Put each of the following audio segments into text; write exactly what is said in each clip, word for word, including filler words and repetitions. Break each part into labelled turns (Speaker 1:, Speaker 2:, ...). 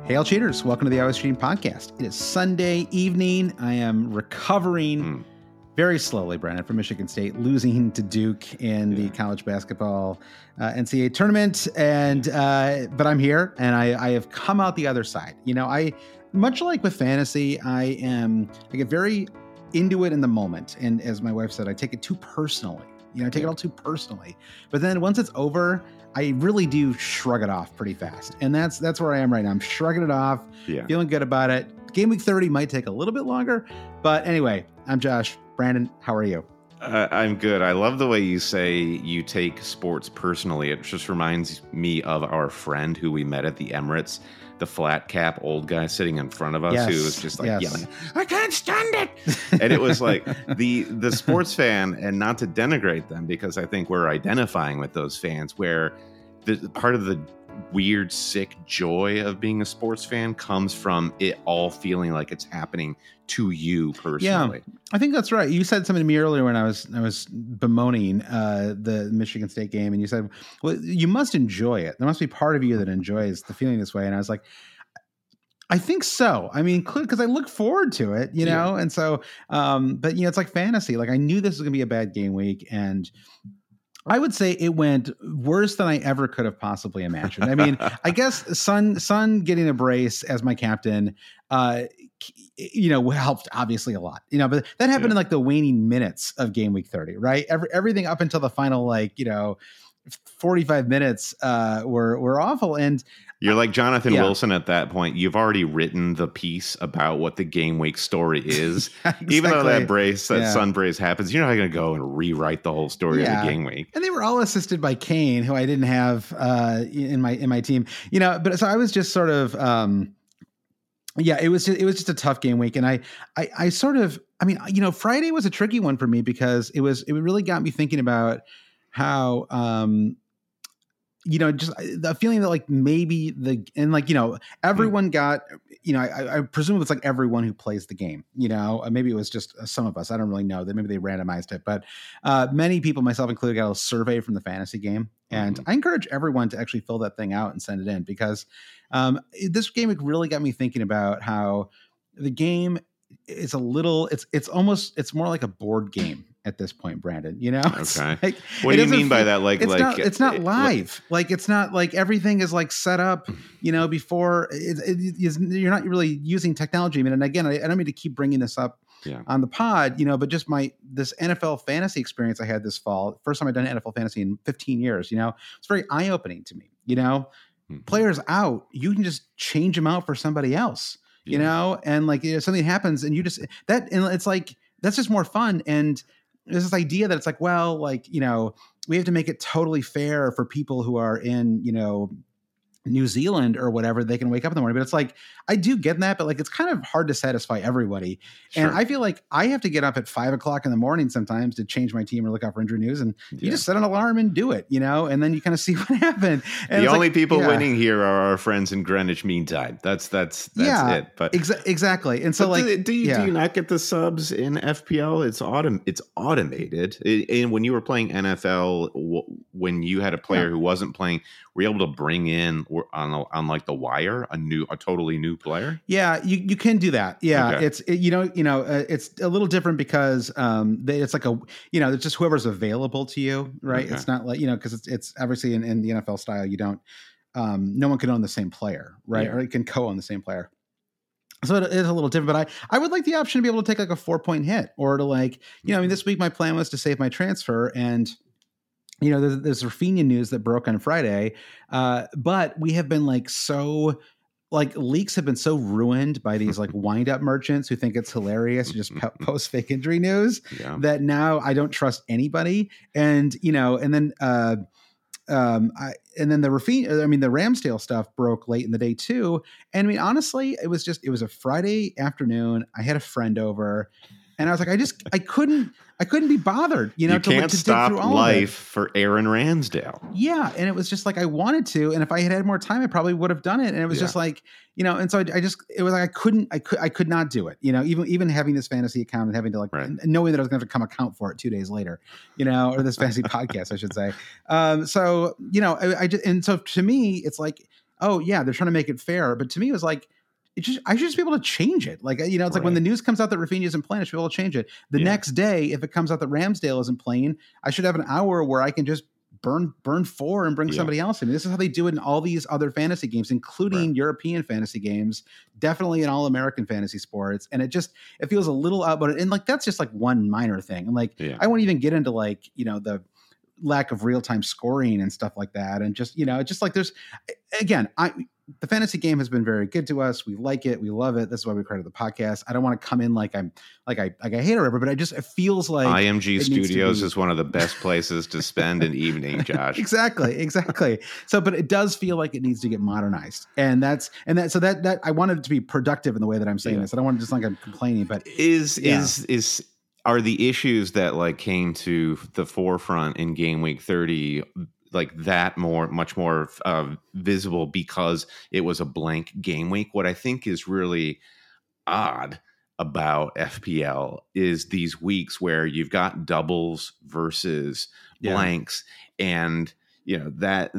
Speaker 1: Hail cheaters, welcome to the Always Cheating Podcast. It is Sunday evening. I am recovering mm. very slowly, Brandon, from Michigan State, losing to Duke in yeah. the college basketball uh, N C A A tournament. And uh, but I'm here, and I, I have come out the other side. You know, I much like with fantasy, I am I get very into it in the moment. And as my wife said, I take it too personally. You know, I take yeah. it all too personally. But then once it's over, I really do shrug it off pretty fast. And that's that's where I am right now. I'm shrugging it off, yeah. feeling good about it. Game week thirty might take a little bit longer. But anyway, I'm Josh. Brandon, how are you?
Speaker 2: Uh, I'm good. I love the way you say you take sports personally. It just reminds me of our friend who we met at the Emirates, the flat cap old guy sitting in front of us yes. who was just like yes. yelling, I can't stand it. And it was like the the sports fan, and not to denigrate them, because I think we're identifying with those fans, where the part of the weird, sick joy of being a sports fan comes from it all feeling like it's happening to you personally.
Speaker 1: Yeah, I think that's right. You said something to me earlier when I was I was bemoaning uh, the Michigan State game, and you said, well, you must enjoy it. There must be part of you that enjoys the feeling this way. And I was like, I think so. I mean, because I look forward to it, you know? Yeah. And so, um, but, you know, it's like fantasy. Like, I knew this was going to be a bad game week, and I would say it went worse than I ever could have possibly imagined. I mean, I guess Sun Sun getting a brace as my captain, uh, you know, helped obviously a lot, you know, but that happened yeah. in like the waning minutes of game week thirty, right? Every, everything up until the final, like, you know, forty-five minutes uh, were, were awful. And
Speaker 2: you're like Jonathan yeah. Wilson at that point. You've already written the piece about what the game week story is. yeah, exactly. Even though that brace, that yeah. sun brace happens, you're not going to go and rewrite the whole story yeah. of the game week.
Speaker 1: And they were all assisted by Kane, who I didn't have uh, in my in my team. You know, but so I was just sort of, um, yeah, it was just, it was just a tough game week, and I, I I sort of, I mean, you know, Friday was a tricky one for me because it was it really got me thinking about how. Um, you know, just the feeling that like maybe the, and like, you know, everyone got, you know, I, I presume it's like everyone who plays the game, you know, maybe it was just some of us. I don't really know that maybe they randomized it, but uh, many people, myself included, got a survey from the fantasy game. And mm-hmm. I encourage everyone to actually fill that thing out and send it in, because um, this game really got me thinking about how the game is a little, it's, it's almost, it's more like a board game at this point, Brandon, you know?
Speaker 2: Okay. Like, what do you mean feel, by that? Like,
Speaker 1: it's
Speaker 2: like
Speaker 1: not, it's not live. It, like, it's not like everything is like set up, you know, before it, it, it, you're not really using technology. I mean, and again, I, I don't mean to keep bringing this up yeah. on the pod, you know, but just my, this N F L fantasy experience I had this fall, first time I'd done N F L fantasy in fifteen years, you know, it's very eye opening to me, you know, mm-hmm. players out, you can just change them out for somebody else, yeah. you know, and like, you know, something happens and you just, that, and it's like, that's just more fun. And there's this idea that it's like, well, like, you know, we have to make it totally fair for people who are in, you know, New Zealand or whatever, they can wake up in the morning. But it's like, I do get that, but like, it's kind of hard to satisfy everybody. Sure. And I feel like I have to get up at five o'clock in the morning sometimes to change my team or look out for injury news. And yeah. you just set an alarm and do it, you know, and then you kind of see what happened. And
Speaker 2: the only
Speaker 1: like,
Speaker 2: people
Speaker 1: yeah.
Speaker 2: winning here are our friends in Greenwich Mean Time. That's, that's, that's
Speaker 1: yeah,
Speaker 2: it. But
Speaker 1: exa- exactly. And so like,
Speaker 2: do, do you,
Speaker 1: yeah.
Speaker 2: do you not get the subs in F P L? It's autom- it's automated. It, and when you were playing N F L, w- when you had a player yeah. who wasn't playing, were you able to bring in on, on like the wire, a new, a totally new player?
Speaker 1: Yeah, you, you can do that. Yeah.
Speaker 2: Okay.
Speaker 1: It's, it, you know, you know, uh, it's a little different because um, they, it's like a, you know, it's just whoever's available to you, right? Okay. It's not like, you know, cause it's, it's obviously in, in the N F L style, you don't, um, no one can own the same player, right? Yeah. Or it can co-own the same player. So it is a little different, but I, I would like the option to be able to take like a four point hit or to like, you know, I mean, this week my plan was to save my transfer, and you know, there's, there's Rafinha news that broke on Friday, uh, but we have been like so, like leaks have been so ruined by these like wind up merchants who think it's hilarious to just po- post fake injury news yeah. that now I don't trust anybody. And, you know, and then, uh, um, I, and then the Rafinha, I mean, the Ramsdale stuff broke late in the day too. And I mean, honestly, it was just, it was a Friday afternoon. I had a friend over, and I was like, I just, I couldn't, I couldn't be bothered, you know,
Speaker 2: you
Speaker 1: to,
Speaker 2: can't
Speaker 1: to
Speaker 2: stop
Speaker 1: dig through all
Speaker 2: life for Aaron Ramsdale.
Speaker 1: Yeah. And it was just like, I wanted to, and if I had had more time, I probably would have done it. And it was yeah. just like, you know, and so I, I just, it was like, I couldn't, I could, I could not do it, you know, even, even having this fantasy account and having to like, right. knowing that I was going to have to come account for it two days later, you know, or this fantasy podcast, I should say. Um, so, you know, I, I just, and so to me, it's like, oh yeah, they're trying to make it fair. But to me, it was like, it just, I should just be able to change it. Like, you know, it's right. like when the news comes out that Rafinha isn't playing, I should be able to change it. The yeah. next day, if it comes out that Ramsdale isn't playing, I should have an hour where I can just burn burn four and bring yeah. somebody else in. I mean, this is how they do it in all these other fantasy games, including right. European fantasy games, definitely in all American fantasy sports. And it just, it feels a little out, but and like, that's just like one minor thing. And like, yeah. I won't even get into like, you know, the lack of real-time scoring and stuff like that. And just, you know, just like there's, again, I, the fantasy game has been very good to us. We like it. We love it. This is why we created the podcast. I don't want to come in like I'm like I like I hate her, but I just, it feels like
Speaker 2: I M G Studios be, is one of the best places to spend an evening, Josh.
Speaker 1: Exactly. Exactly. So, but it does feel like it needs to get modernized. And that's, and that, so that, that I wanted it to be productive in the way that I'm saying yeah. this. I don't want to just like I'm complaining, but
Speaker 2: is, yeah. is, is, are the issues that like came to the forefront in game week thirty like that more, much more uh, visible because it was a blank game week? What I think is really odd about F P L is these weeks where you've got doubles versus yeah. blanks, and you know that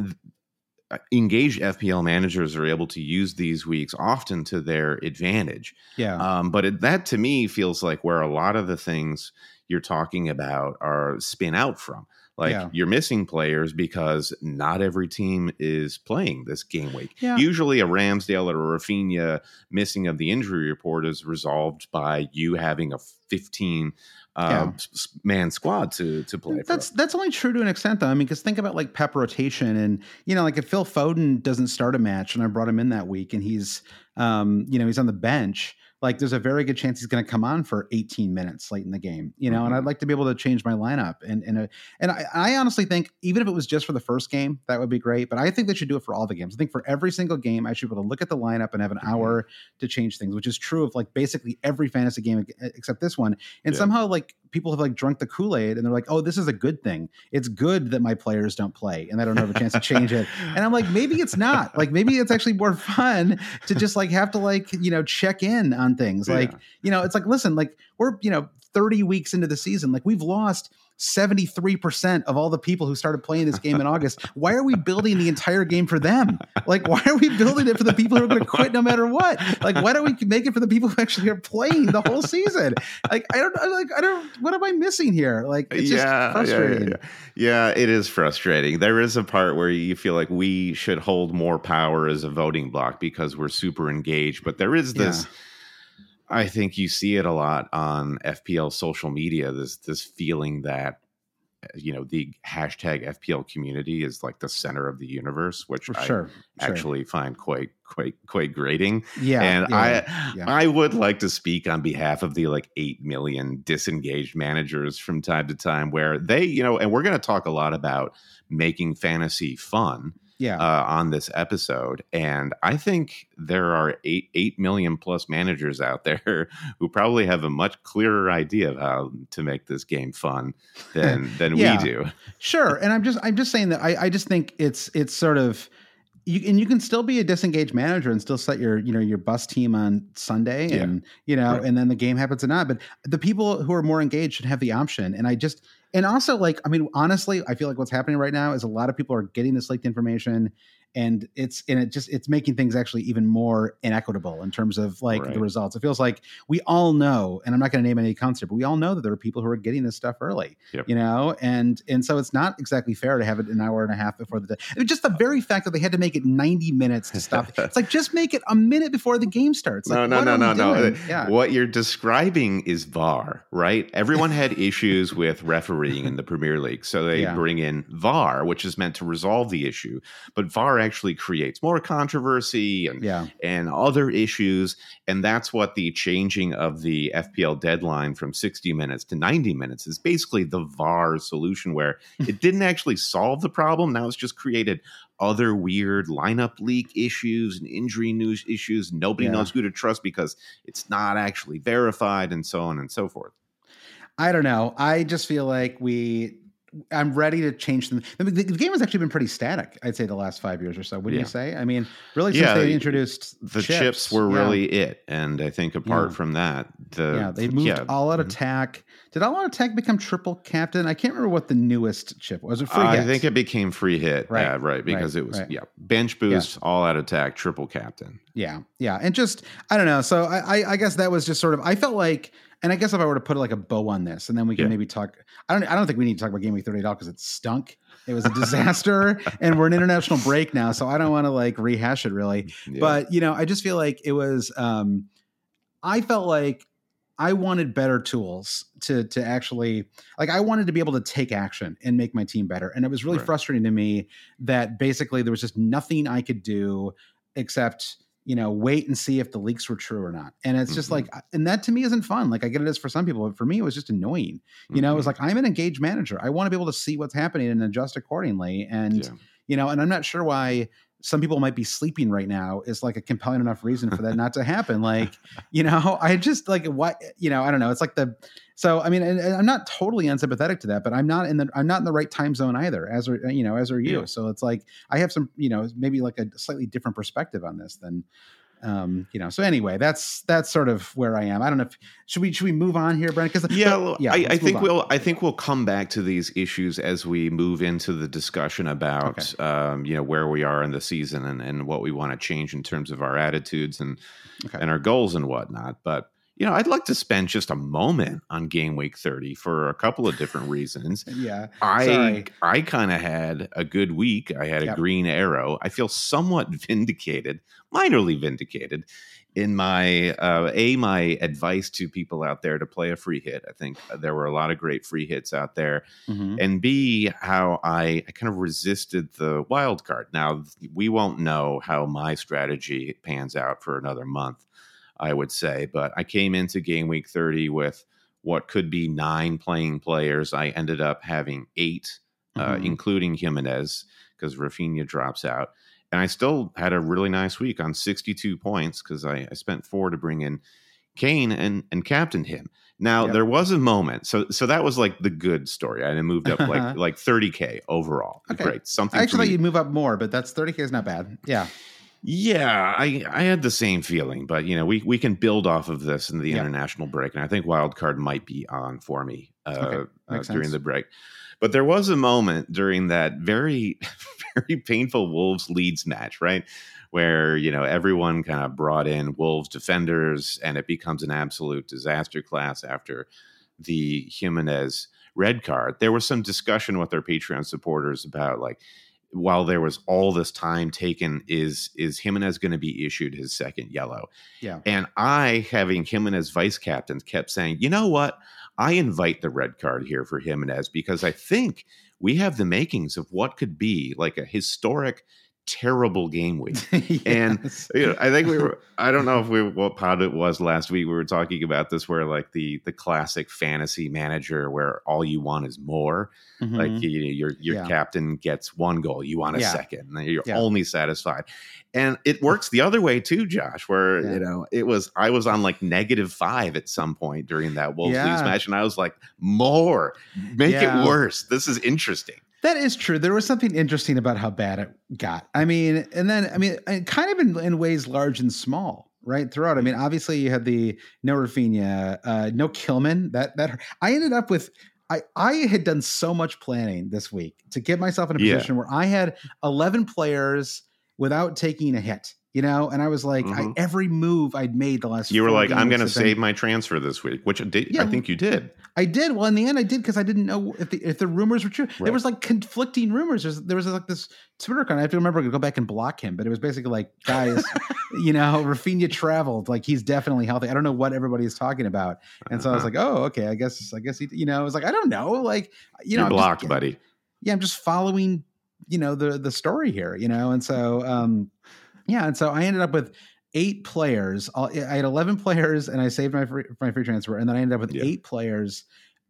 Speaker 2: engaged F P L managers are able to use these weeks often to their advantage.
Speaker 1: Yeah.
Speaker 2: Um, but it, that to me feels like where a lot of the things you're talking about are spin out from. Like yeah. you're missing players because not every team is playing this game week. Yeah. Usually a Ramsdale or a Rafinha missing of the injury report is resolved by you having a fifteen uh, yeah. man squad to to play.
Speaker 1: That's
Speaker 2: for.
Speaker 1: that's only true to an extent, though. I mean, because think about like Pep rotation, and you know, like if Phil Foden doesn't start a match, and I brought him in that week, and he's um, you know he's on the bench. Like there's a very good chance he's going to come on for eighteen minutes late in the game, you know, mm-hmm. and I'd like to be able to change my lineup. And, and, uh, and I, I honestly think even if it was just for the first game, that would be great, but I think they should do it for all the games. I think for every single game, I should be able to look at the lineup and have an mm-hmm. hour to change things, which is true of like basically every fantasy game except this one. And yeah. somehow like people have like drunk the Kool-Aid and they're like, oh, this is a good thing. It's good that my players don't play and I don't have a chance to change it. And I'm like, maybe it's not. Like maybe it's actually more fun to just like have to like, you know, check in on things. Yeah. Like, you know, it's like, listen, like we're, you know, thirty weeks into the season, like we've lost seventy-three percent of all the people who started playing this game in August. Why are we building the entire game for them? Like, why are we building it for the people who are going to quit no matter what? Like, why don't we make it for the people who actually are playing the whole season? Like, I don't like, I don't, what am I missing here? Like, it's just yeah, frustrating.
Speaker 2: Yeah, yeah. yeah, it is frustrating. There is a part where you feel like we should hold more power as a voting block because we're super engaged, but there is this, yeah. I think you see it a lot on F P L social media, this this feeling that, you know, the hashtag F P L community is like the center of the universe, which
Speaker 1: For
Speaker 2: I
Speaker 1: sure,
Speaker 2: actually
Speaker 1: sure.
Speaker 2: find quite, quite, quite grating.
Speaker 1: Yeah.
Speaker 2: And
Speaker 1: yeah,
Speaker 2: I
Speaker 1: yeah.
Speaker 2: I would like to speak on behalf of the like eight million disengaged managers from time to time where they, you know, and we're going to talk a lot about making fantasy fun.
Speaker 1: Yeah.
Speaker 2: Uh, on this episode. And I think there are eight, eight million plus managers out there who probably have a much clearer idea of how to make this game fun than, than
Speaker 1: yeah.
Speaker 2: we do.
Speaker 1: Sure. And I'm just, I'm just saying that I, I just think it's, it's sort of, you, and you can still be a disengaged manager and still set your, you know, your bus team on Sunday and, yeah. you know, right. and then the game happens or not. But the people who are more engaged should have the option. And I just, and also like, I mean, honestly, I feel like what's happening right now is a lot of people are getting this leaked information and it's, and it just, it's making things actually even more inequitable in terms of like right. the results. It feels like we all know, and I'm not going to name any accounts here, but we all know that there are people who are getting this stuff early, yep. you know? And, and so it's not exactly fair to have it an hour and a half before the day. I mean, just the very fact that they had to make it ninety minutes to stop. It's like, just make it a minute before the game starts. Like,
Speaker 2: no, no, no, no, no. Yeah. What you're describing is V A R, right? Everyone had issues with refereeing in the Premier League. So they yeah. bring in V A R, which is meant to resolve the issue. But V A R actually creates more controversy and,
Speaker 1: yeah.
Speaker 2: and other issues. And that's what the changing of the F P L deadline from sixty minutes to ninety minutes is basically the V A R solution, where it didn't actually solve the problem. Now it's just created other weird lineup leak issues and injury news issues. Nobody yeah. knows who to trust because it's not actually verified and so on and so forth.
Speaker 1: I don't know. I just feel like we I'm ready to change them. The, the, the game has actually been pretty static, I'd say, the last five years or so. Wouldn't yeah. you say? I mean, really, since yeah, they introduced
Speaker 2: the
Speaker 1: chips,
Speaker 2: chips were yeah. really it. And I think apart yeah. from that, the
Speaker 1: yeah, they moved yeah. all out attack. Did all out attack become triple captain? I can't remember what the newest chip was. It free
Speaker 2: uh,
Speaker 1: hit?
Speaker 2: I think it became free hit.
Speaker 1: Right,
Speaker 2: yeah, right, because
Speaker 1: right,
Speaker 2: it was
Speaker 1: right.
Speaker 2: yeah bench boost, yeah. all out attack, triple captain.
Speaker 1: Yeah, yeah, and just I don't know. So I, I, I guess that was just sort of. I felt like. And I guess if I were to put like a bow on this, and then we can yeah. maybe talk. I don't. I don't think we need to talk about Game Week thirty at all because it stunk. It was a disaster, and we're in international break now, so I don't want to like rehash it really. Yeah. But you know, I just feel like it was. Um, I felt like I wanted better tools to to actually like. I wanted to be able to take action and make my team better, and it was really right. frustrating to me that basically there was just nothing I could do except. You know, wait and see if the leaks were true or not. And it's just mm-hmm. like, and that to me isn't fun. Like I get it as for some people, but for me, it was just annoying. You mm-hmm. know, it was like, I'm an engaged manager. I want to be able to see what's happening and adjust accordingly. And, yeah. you know, and I'm not sure why some people might be sleeping right now is like a compelling enough reason for that not to happen. Like, you know, I just like, what, you know, I don't know. It's like the, so, I mean, and, and I'm not totally unsympathetic to that, but I'm not in the, I'm not in the right time zone either, as are, you know, as are you. Yeah. So it's like, I have some, you know, maybe like a slightly different perspective on this than, um, you know, so anyway, that's, that's sort of where I am. I don't know if, should we, should we move on here, Brent? Cause
Speaker 2: yeah, but, yeah I, I think on. we'll, I think we'll come back to these issues as we move into the discussion about, okay. um, you know, where we are in the season and, and what we want to change in terms of our attitudes and, okay. and our goals and whatnot. But, you know, I'd like to spend just a moment on Game Week thirty for a couple of different reasons.
Speaker 1: yeah.
Speaker 2: I
Speaker 1: Sorry.
Speaker 2: I kind of had a good week. I had a yep. green arrow. I feel somewhat vindicated, minorly vindicated in my, uh, A, my advice to people out there to play a free hit. I think there were a lot of great free hits out there. Mm-hmm. And B, how I, I kind of resisted the wild card. Now, we won't know how my strategy pans out for another month. I would say, but I came into Game Week thirty with what could be nine playing players. I ended up having eight, mm-hmm. uh, including Jimenez, because Rafinha drops out. And I still had a really nice week on sixty-two points because I, I spent four to bring in Kane and, and captained him. Now, yep. there was a moment. So so that was like the good story. I moved up like like thirty K overall. Okay. Great. Something
Speaker 1: I actually thought you'd move up more, but that's thirty K is not bad. Yeah.
Speaker 2: Yeah, I, I had the same feeling, but you know, we, we can build off of this in the yeah. international break, and I think wildcard might be on for me uh, okay. uh, during the break. But there was a moment during that very, very painful Wolves Leeds match, right, where you know everyone kind of brought in Wolves defenders, and it becomes an absolute disaster class after the Jimenez red card. There was some discussion with our Patreon supporters about like. While there was all this time taken, is is Jimenez going to be issued his second yellow?
Speaker 1: Yeah.
Speaker 2: And I, having Jimenez vice captain, kept saying, you know what? I invite the red card here for Jimenez because I think we have the makings of what could be like a historic, terrible game week. yes. And you know, I think we were, I don't know if we, what pod it was last week. We were talking about this where like the, the classic fantasy manager where all you want is more. Mm-hmm. Like you, your, your yeah. captain gets one goal. You want a yeah. second and you're yeah. only satisfied. And it works the other way too, Josh, where, yeah. you know, it was, I was on like negative five at some point during that Wolves
Speaker 1: yeah.
Speaker 2: Leeds match. And I was like, more, make yeah. it worse. This is interesting.
Speaker 1: That is true. There was something interesting about how bad it got. I mean, and then, I mean, kind of in, in ways large and small, right? Throughout. I mean, obviously you had the no Rafinha, uh, no Kilman. That, that, I ended up with, I, I had done so much planning this week to get myself in a position yeah. where I had eleven players without taking a hit. You know, and I was like, mm-hmm. I, every move I'd made the last.
Speaker 2: You were like, I'm going to save my transfer this week, which I, did, yeah, I think you did.
Speaker 1: I did. Well, in the end, I did because I didn't know if the if the rumors were true. Right. There was like conflicting rumors. There's, there was like this Twitter account. I have to remember to go back and block him, but it was basically like, guys, you know, Rafinha traveled. Like he's definitely healthy. I don't know what everybody is talking about, and uh-huh. so I was like, oh, okay, I guess, I guess he, you know, I was like, I don't know, like, you know,
Speaker 2: You're
Speaker 1: I'm
Speaker 2: blocked,
Speaker 1: just,
Speaker 2: buddy.
Speaker 1: Yeah, I'm just following, you know, the the story here, you know, and so. um Yeah, and so I ended up with eight players. I had eleven players, and I saved my free, my free transfer, and then I ended up with yeah. eight players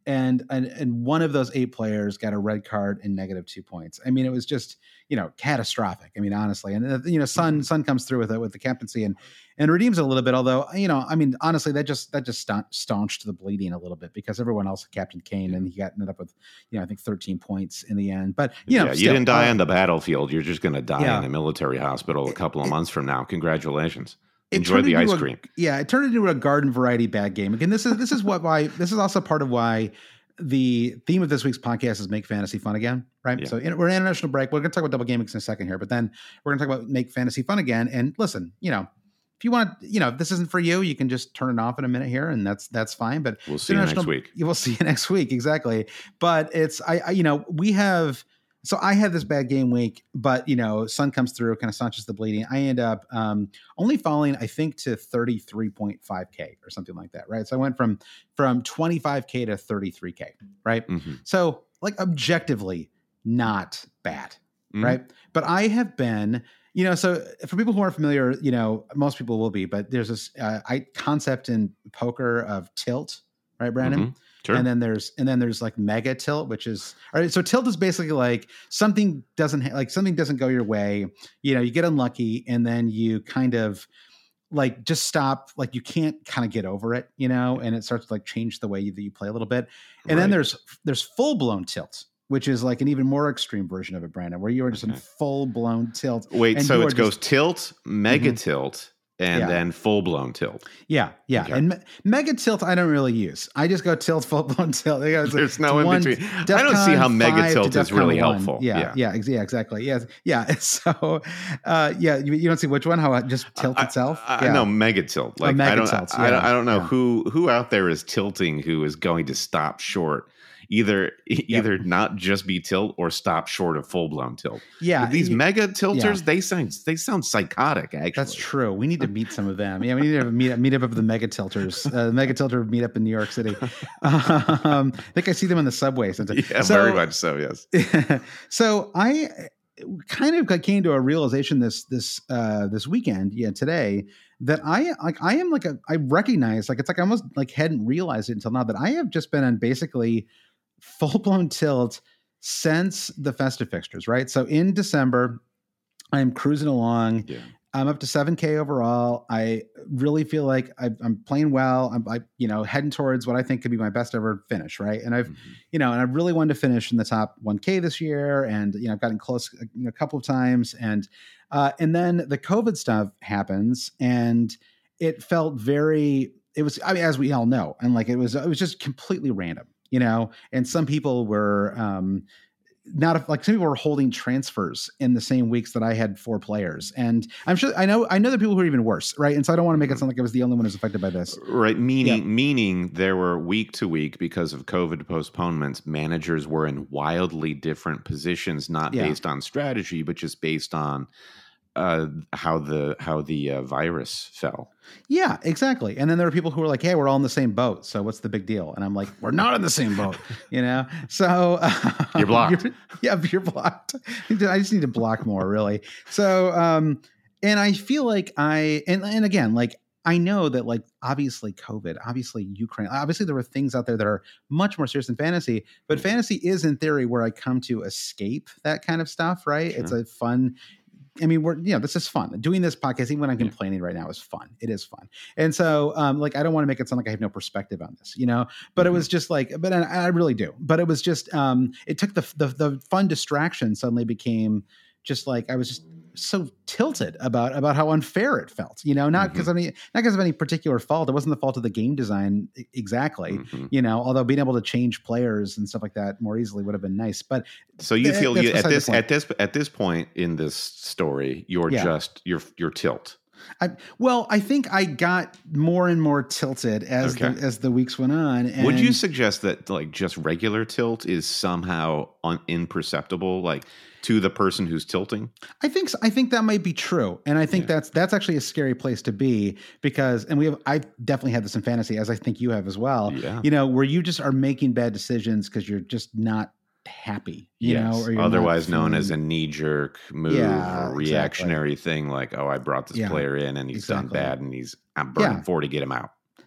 Speaker 1: And, and and one of those eight players got a red card and negative two points. I mean, it was just, you know, catastrophic. I mean, honestly, and uh, you know, Sun Sun comes through with it with the captaincy and and redeems a little bit. Although, you know, I mean, honestly, that just that just staunched the bleeding a little bit because everyone else captained Kane and he got ended up with, you know, I think thirteen points in the end. But you know,
Speaker 2: yeah,
Speaker 1: still,
Speaker 2: you didn't die
Speaker 1: uh,
Speaker 2: on the battlefield. You're just going to die
Speaker 1: yeah.
Speaker 2: in a military hospital a couple of
Speaker 1: it,
Speaker 2: months from now. Congratulations.
Speaker 1: It
Speaker 2: Enjoy the ice
Speaker 1: a,
Speaker 2: cream.
Speaker 1: Yeah, it turned into a garden variety bad game. Again, this is this is what why this is also part of why the theme of this week's podcast is Make Fantasy Fun Again, right? Yeah. So in, we're in an international break. We're going to talk about double gaming in a second here, but then we're going to talk about Make Fantasy Fun Again. And listen, you know, if you want, you know, if this isn't for you, you can just turn it off in a minute here, and that's that's fine. But
Speaker 2: we'll see you next week.
Speaker 1: You will see you next week, exactly. But it's I, I you know we have. So I had this bad game week, but, you know, Sun comes through, kind of staunches the bleeding. I end up um, only falling, I think, to thirty-three point five K or something like that, right? So I went from from twenty-five K to thirty-three K, right? Mm-hmm. So, like, objectively, not bad, mm-hmm. right? But I have been, you know, so for people who aren't familiar, you know, most people will be, but there's this uh, I, concept in poker of tilt, right, Brandon? Mm-hmm.
Speaker 2: Sure.
Speaker 1: And then there's and then there's like mega tilt, which is all right. So tilt is basically like something doesn't ha- like something doesn't go your way. You know, you get unlucky, and then you kind of like just stop. Like you can't kind of get over it, you know, and it starts to like change the way you, that you play a little bit. And right. then there's there's full blown tilt, which is like an even more extreme version of it, Brandon, where you are just okay. in full blown tilt.
Speaker 2: Wait, so it goes just, tilt, mega mm-hmm. tilt. And yeah. then full-blown tilt.
Speaker 1: Yeah, yeah. Okay. And me- mega tilt I don't really use. I just go tilt, full-blown tilt.
Speaker 2: There's no in between. I don't see how mega tilt is really one. helpful.
Speaker 1: Yeah, yeah, yeah, yeah, exactly. Yeah, yeah. So, uh, yeah, you, you don't see which one? How it just tilt
Speaker 2: I,
Speaker 1: itself?
Speaker 2: I,
Speaker 1: yeah.
Speaker 2: I know mega tilt. Like,
Speaker 1: oh, mega
Speaker 2: I don't,
Speaker 1: tilt,
Speaker 2: I,
Speaker 1: yeah.
Speaker 2: I don't know
Speaker 1: yeah.
Speaker 2: who who out there is tilting who is going to stop short. Either either yep. not just be tilt or stop short of full blown tilt.
Speaker 1: Yeah,
Speaker 2: these
Speaker 1: it,
Speaker 2: mega tilters yeah. they sound they sound psychotic. Actually,
Speaker 1: that's true. We need to meet some of them. Yeah, we need to meet meet up with the mega tilters. Uh, the mega tilter meet up in New York City. Um, I think I see them in the subway sometimes.
Speaker 2: Yeah, so, very much so. Yes.
Speaker 1: So I kind of came to a realization this this uh, this weekend, yeah, today. That I like, I am like a, I recognize, like, it's like I almost like hadn't realized it until now that I have just been on basically full blown tilt since the festive fixtures, right? So in December, I'm cruising along. Yeah. I'm up to seven K overall. I really feel like I, I'm playing well. I'm, I, you know, heading towards what I think could be my best ever finish, right? And I've, mm-hmm. you know, and I really wanted to finish in the top one K this year, and you know, I've gotten close a, you know, a couple of times, and uh, and then the COVID stuff happens, and it felt very. It was, I mean, as we all know, and like it was, it was just completely random, you know. And some people were. Um, Not like some people were holding transfers in the same weeks that I had four players, and I'm sure I know I know that people who are even worse, right? And so I don't want to make it sound like I was the only one who's affected by this,
Speaker 2: right? Meaning, yeah. meaning there were week to week because of COVID postponements, managers were in wildly different positions, not yeah. based on strategy, but just based on uh, how the how the uh, virus fell.
Speaker 1: Yeah, exactly. And then there were people who were like, hey, we're all in the same boat, so what's the big deal? And I'm like, we're not in the same boat, you know? So uh,
Speaker 2: you're blocked.
Speaker 1: You're, yeah, you're blocked. I just need to block more, really. So, um, and I feel like I, and, and again, like, I know that, like, obviously COVID, obviously Ukraine, obviously there were things out there that are much more serious than fantasy, but fantasy is in theory where I come to escape that kind of stuff, right? Sure. It's a fun, I mean, we're, you know, this is fun. Doing this podcast, even when I'm complaining yeah. right now, is fun. It is fun. And so, um, like, I don't want to make it sound like I have no perspective on this, you know, but mm-hmm. it was just like, but I, I really do. But it was just, um, it took the, the, the fun distraction suddenly became just like, I was just so tilted about, about how unfair it felt, you know, not because mm-hmm. of any, not because of any particular fault. It wasn't the fault of the game design exactly, mm-hmm. you know, although being able to change players and stuff like that more easily would have been nice. But
Speaker 2: so you th- feel you, at this, at this, at this point in this story, you're yeah. just, you're, you're tilt.
Speaker 1: I, well, I think I got more and more tilted as okay. the, as the weeks went on. And
Speaker 2: would you suggest that like just regular tilt is somehow un, imperceptible, like to the person who's tilting?
Speaker 1: I think so. I think that might be true, and I think yeah. that's that's actually a scary place to be because, and we have I definitely had this in fantasy, as I think you have as well. Yeah. You know, where you just are making bad decisions because you're just not happy, you yes. know, or you're
Speaker 2: otherwise known as a knee-jerk move yeah, or reactionary exactly. thing, like, oh, I brought this yeah, player in and he's exactly. done bad and he's I'm burning yeah. four to get him out.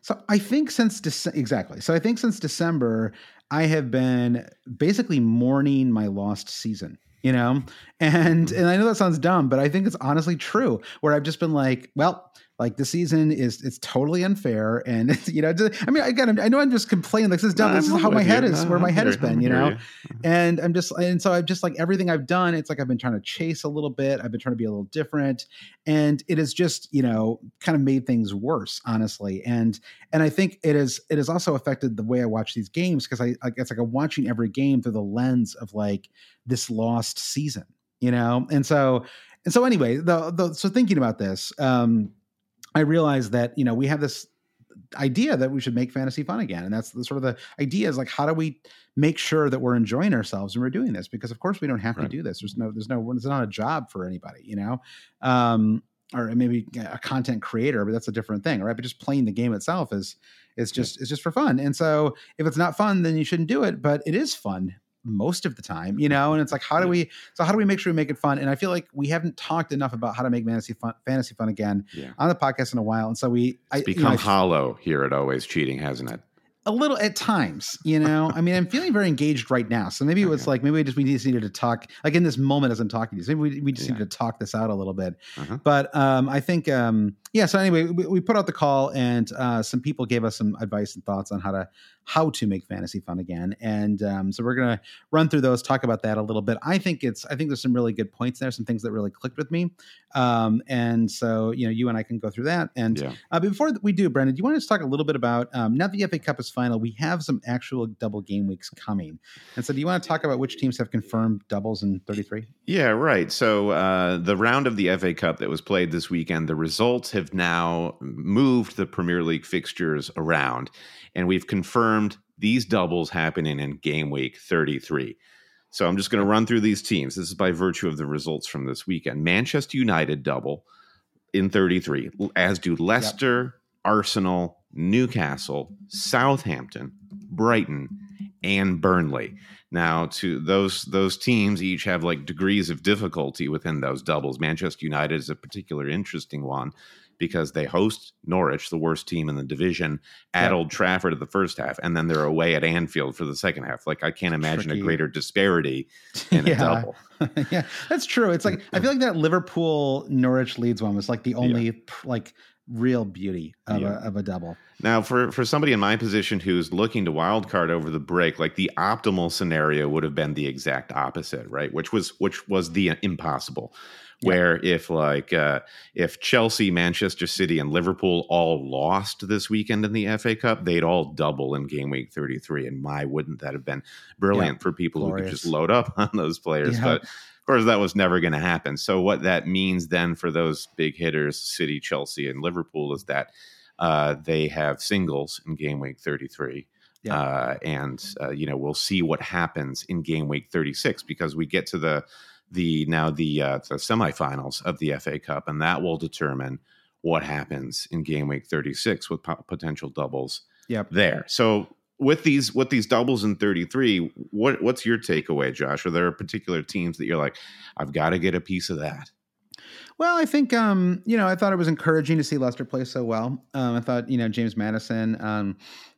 Speaker 1: So I think since Dece- exactly. So I think since December, I have been basically mourning my lost season. You know, and and I know that sounds dumb, but I think it's honestly true. Where I've just been like, well, like the season is it's totally unfair, and it's, you know, I mean, again, I know I'm just complaining like this is dumb. No, this is how my head you. is, no, where my head has been, you know. You. And I'm just, and so I've just like everything I've done. It's like I've been trying to chase a little bit. I've been trying to be a little different, and it has just, you know, kind of made things worse, honestly. And and I think it is it has also affected the way I watch these games because I, I it's like I'm watching every game through the lens of like this lost season, you know. And so and so anyway, the, the so thinking about this, um, I realized that, you know, we have this idea that we should make fantasy fun again. And that's the sort of the idea is like, how do we make sure that we're enjoying ourselves when we're doing this? Because of course we don't have right. to do this. There's no, there's no, it's not a job for anybody, you know, um, or maybe a content creator, but that's a different thing. Right. But just playing the game itself is, is just, yeah. it's just for fun. And so if it's not fun, then you shouldn't do it, but it is fun most of the time, you know, and it's like, how do we, so how do we make sure we make it fun? And I feel like we haven't talked enough about how to make fantasy fun, fantasy fun again yeah. on the podcast in a while. And so we,
Speaker 2: it's
Speaker 1: I,
Speaker 2: become
Speaker 1: you know,
Speaker 2: hollow here at Always Cheating, hasn't it?
Speaker 1: A little at times, you know, I mean, I'm feeling very engaged right now. So maybe it was okay. like, maybe we just, we just needed to talk like in this moment as I'm talking to you. So maybe we, we just yeah. needed to talk this out a little bit, uh-huh. but um, I think, um, yeah. So anyway, we, we put out the call and uh, some people gave us some advice and thoughts on how to, how to make fantasy fun again. And um, so we're going to run through those, talk about that a little bit. I think it's, I think there's some really good points there, some things that really clicked with me. Um, and so, you know, you and I can go through that. And yeah. uh, before we do, Brendan, do you want to just talk a little bit about, um, now that the F A Cup is final, we have some actual double game weeks coming. And so do you want to talk about which teams have confirmed doubles in thirty-three?
Speaker 2: Yeah, right. So uh, the round of the F A Cup that was played this weekend, the results have now moved the Premier League fixtures around. And we've confirmed these doubles happening in game week thirty-three. So I'm just going to run through these teams. This is by virtue of the results from this weekend. Manchester United double in thirty-three, as do Leicester, yep. Arsenal, Newcastle, Southampton, Brighton, and Burnley. Now, to those those teams each have like degrees of difficulty within those doubles. Manchester United is a particular interesting one because they host Norwich, the worst team in the division, at yeah. Old Trafford at the first half, and then they're away at Anfield for the second half. Like, I can't imagine Tricky. a greater disparity in yeah. a double.
Speaker 1: Yeah, that's true. It's like, I feel like that Liverpool Norwich Leeds one was like the only yeah. like real beauty of, yeah. a, of a double.
Speaker 2: Now, for, for somebody in my position who's looking to wild card over the break, like the optimal scenario would have been the exact opposite, right? Which was which was the impossible. Where if like uh, if Chelsea, Manchester City, and Liverpool all lost this weekend in the F A Cup, they'd all double in game week thirty-three. And my, wouldn't that have been brilliant yeah, for people glorious. who could just load up on those players? Yeah. But of course, that was never going to happen. So what that means then for those big hitters, City, Chelsea, and Liverpool, is that uh, they have singles in game week thirty-three. Yeah. Uh, and, uh, you know, we'll see what happens in game week thirty-six because we get to the the now the uh, the semifinals of the F A Cup, and that will determine what happens in game week thirty-six with po- potential doubles
Speaker 1: yep.
Speaker 2: there. So with these with these doubles in thirty-three, what what's your takeaway, Josh? Are there particular teams that you're like, I've got to get a piece of that?
Speaker 1: Well, I think, um, you know, I thought it was encouraging to see Leicester play so well. Um, I thought, you know, James Maddison, um,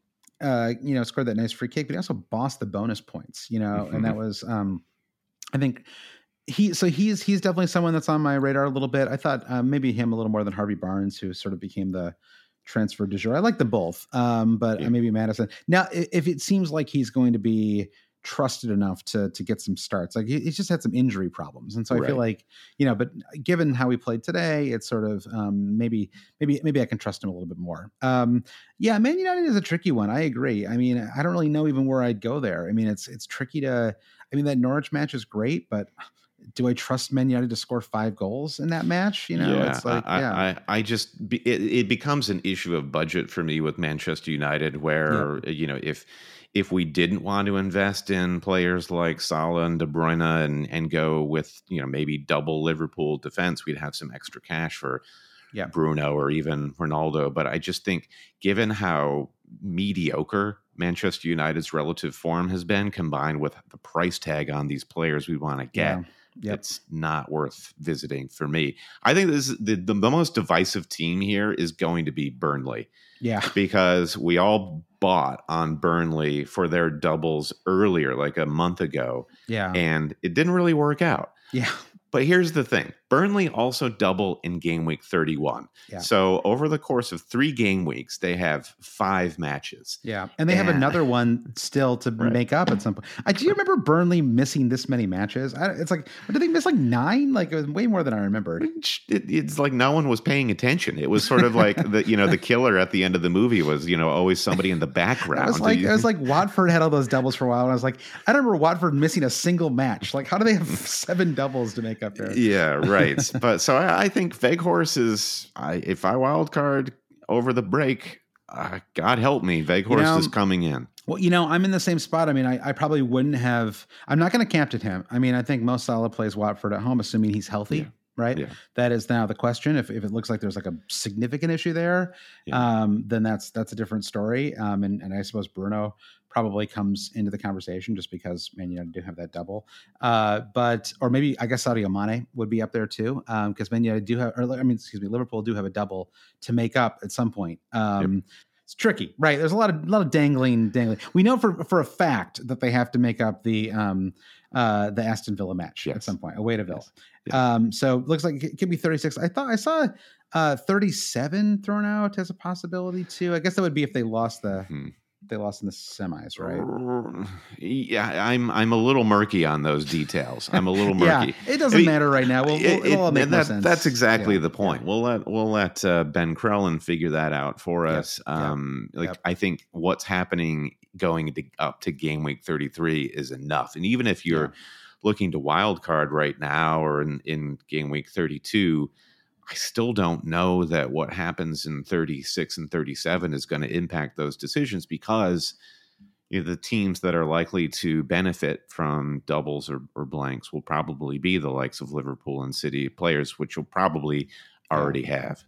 Speaker 1: uh, you know, scored that nice free kick, but he also bossed the bonus points, you know, mm-hmm. and that was, um, I think, He so he's he's definitely someone that's on my radar a little bit. I thought uh, maybe him a little more than Harvey Barnes, who sort of became the transfer du jour. I like them both, um, but yeah. maybe Maddison. Now, if it seems like he's going to be trusted enough to to get some starts, like he, he's just had some injury problems, and so I right. feel like, you know. But given how he played today, it's sort of um, maybe maybe maybe I can trust him a little bit more. Um, yeah, Man United is a tricky one. I agree. I mean, I don't really know even where I'd go there. I mean, it's it's tricky to. I mean, that Norwich match is great, but do I trust Man United to score five goals in that match? You know,
Speaker 2: yeah,
Speaker 1: it's like,
Speaker 2: I,
Speaker 1: yeah.
Speaker 2: I, I just, it, it becomes an issue of budget for me with Manchester United where, yeah. you know, if, if we didn't want to invest in players like Salah and De Bruyne and, and go with, you know, maybe double Liverpool defense, we'd have some extra cash for yeah. Bruno or even Ronaldo. But I just think given how mediocre Manchester United's relative form has been combined with the price tag on these players we want to get, yeah.
Speaker 1: Yep.
Speaker 2: It's not worth visiting for me. I think this is the, the, the most divisive team here is going to be Burnley.
Speaker 1: Yeah.
Speaker 2: Because we all bought on Burnley for their doubles earlier, like a month ago.
Speaker 1: Yeah.
Speaker 2: And it didn't really work out.
Speaker 1: Yeah.
Speaker 2: But here's the thing. Burnley also double in game week thirty-one.
Speaker 1: Yeah.
Speaker 2: So over the course of three game weeks, they have five matches.
Speaker 1: Yeah. And they and, have another one still to
Speaker 2: right.
Speaker 1: make up at some point. I do you remember Burnley missing this many matches? I, it's like, did they miss like nine? Like it was way more than I remembered.
Speaker 2: It, it's like no one was paying attention. It was sort of like the, you know, the killer at the end of the movie was, you know, always somebody in the background.
Speaker 1: It was like, it was like Watford had all those doubles for a while. And I was like, I don't remember Watford missing a single match. Like, how do they have seven doubles to make up there?
Speaker 2: Yeah, right. But so I, I think Weghorst is, I, if I wild card over the break, uh, God help me, Weghorst you know, is coming in.
Speaker 1: Well, you know, I'm in the same spot. I mean, I, I probably wouldn't have, I'm not going to captain him. I mean, I think Mo Salah plays Watford at home, assuming he's healthy. Yeah. Right.
Speaker 2: Yeah.
Speaker 1: That is now the question. If if it looks like there's like a significant issue there, yeah. um, then that's that's a different story. Um, and, and I suppose Bruno probably comes into the conversation just because Man United do have that double. Uh, but or maybe I guess Sadio Mane would be up there too, because um, Man United do have, or I mean, excuse me, Liverpool do have a double to make up at some point. Um, yep. It's tricky, right? There's a lot of a lot of dangling, dangling. We know for for a fact that they have to make up the um, uh, the Aston Villa match yes. at some point, away to Villa. Yes. Yes. Um, so it looks like it could be thirty-six. I thought I saw uh, thirty-seven thrown out as a possibility too. I guess that would be if they lost the mm-hmm. they lost in the semis, right?
Speaker 2: Yeah, I'm I'm a little murky on those details. I'm a little murky.
Speaker 1: yeah, it doesn't I mean, matter right now. We'll, we'll,
Speaker 2: it,
Speaker 1: it'll all make
Speaker 2: that,
Speaker 1: more sense.
Speaker 2: That's exactly
Speaker 1: yeah.
Speaker 2: the point. Yeah. We'll let we'll let uh, Ben Crellin figure that out for
Speaker 1: yep.
Speaker 2: us. Um,
Speaker 1: yep.
Speaker 2: Like
Speaker 1: yep.
Speaker 2: I think what's happening going into, up to game week thirty-three is enough. And even if you're yeah. looking to wild card right now or in, in game week thirty-two, I still don't know that what happens in thirty-six and thirty-seven is going to impact those decisions because you know, the teams that are likely to benefit from doubles or, or blanks will probably be the likes of Liverpool and City players, which you'll probably already yeah. have.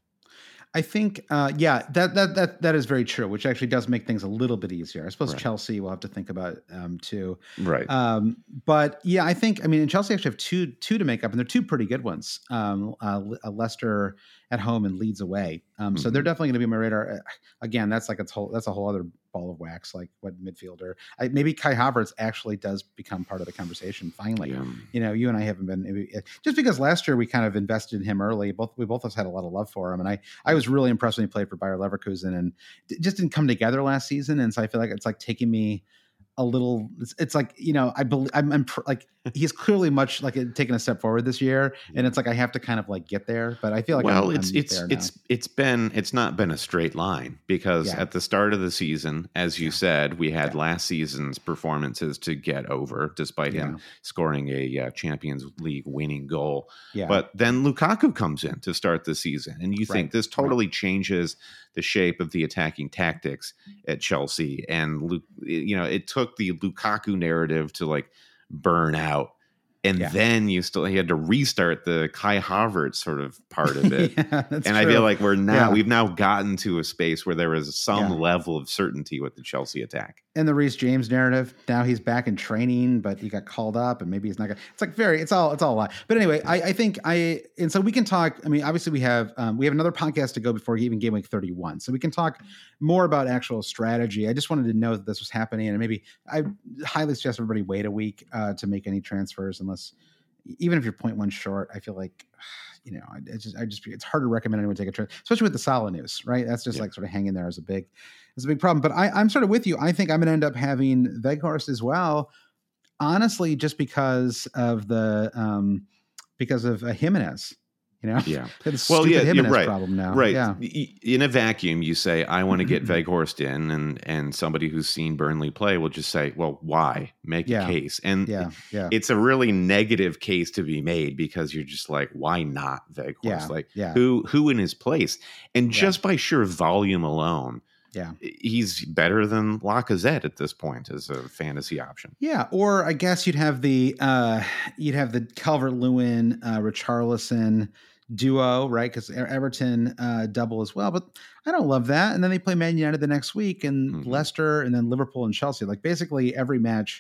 Speaker 1: I think, uh, yeah, that that that that is very true, which actually does make things a little bit easier. I suppose right. Chelsea will have to think about um, too,
Speaker 2: right?
Speaker 1: Um, but yeah, I think, I mean, and Chelsea actually have two two to make up, and they're two pretty good ones. Um, uh, Leicester at home and Leeds away, um, mm-hmm. so they're definitely going to be on my radar. Again, that's like a whole that's a whole other ball of wax. Like what midfielder? I, maybe Kai Havertz actually does become part of the conversation finally. Yeah. You know, you and I haven't been just because last year we kind of invested in him early. Both we both of us had a lot of love for him, and I I was really impressed when he played for Bayer Leverkusen, and it just didn't come together last season. And so I feel like it's like taking me a little, it's, it's like, you know, I believe I'm, I'm pr- like, he's clearly much like taking a step forward this year. And it's like, I have to kind of like get there, but I feel like,
Speaker 2: well,
Speaker 1: I'm,
Speaker 2: it's,
Speaker 1: I'm
Speaker 2: it's, it's, it's been, it's not been a straight line because
Speaker 1: yeah.
Speaker 2: at the start of the season, as you
Speaker 1: yeah.
Speaker 2: said, we had
Speaker 1: yeah.
Speaker 2: last season's performances to get over despite
Speaker 1: yeah.
Speaker 2: him scoring a uh, Champions League winning goal.
Speaker 1: Yeah.
Speaker 2: But then Lukaku comes in to start the season and you think right. this totally right. changes the shape of the attacking tactics at Chelsea. And, you know, it took the Lukaku narrative to like burn out. And yeah. then you still, he had to restart the Kai Havertz sort of part of it.
Speaker 1: yeah,
Speaker 2: and
Speaker 1: true.
Speaker 2: I feel like we're now,
Speaker 1: yeah.
Speaker 2: we've now gotten to a space where there is some
Speaker 1: yeah.
Speaker 2: level of certainty with the Chelsea attack.
Speaker 1: And the Reece James narrative, now he's back in training, but he got called up and maybe he's not going to, it's like very, it's all, it's all a lot. But anyway, I, I think I, and so we can talk, I mean, obviously we have, um, we have another podcast to go before even game week thirty-one. So we can talk more about actual strategy. I just wanted to know that this was happening. And maybe I highly suggest everybody wait a week uh, to make any transfers unless, even if you're point one short, I feel like, you know, I just, I just, it's hard to recommend anyone take a trip, especially with the Salah news, right? That's just yeah. like sort of hanging there as a big, as a big problem. But I, I'm sort of with you. I think I'm going to end up having Weghorst as well, honestly, just because of the, um, because of uh, Jimenez. You know,
Speaker 2: yeah.
Speaker 1: well, yeah, you're
Speaker 2: right.
Speaker 1: Problem now,
Speaker 2: right?
Speaker 1: Yeah.
Speaker 2: In a vacuum, you say, "I want to get Weghorst in," and and somebody who's seen Burnley play will just say, "Well, why?" Make
Speaker 1: yeah.
Speaker 2: a case, and
Speaker 1: yeah. Yeah.
Speaker 2: it's a really negative case to be made because you're just like, "Why not Weghorst?"
Speaker 1: Yeah.
Speaker 2: Like,
Speaker 1: yeah.
Speaker 2: who who in his place? And
Speaker 1: yeah.
Speaker 2: just by sheer volume alone.
Speaker 1: Yeah,
Speaker 2: he's better than Lacazette at this point as a fantasy option.
Speaker 1: Yeah, or I guess you'd have the uh, you'd have the Calvert-Lewin, uh, Richarlison duo, right? Because Everton uh, double as well, but I don't love that. And then they play Man United the next week, and mm-hmm. Leicester, and then Liverpool and Chelsea. Like basically every match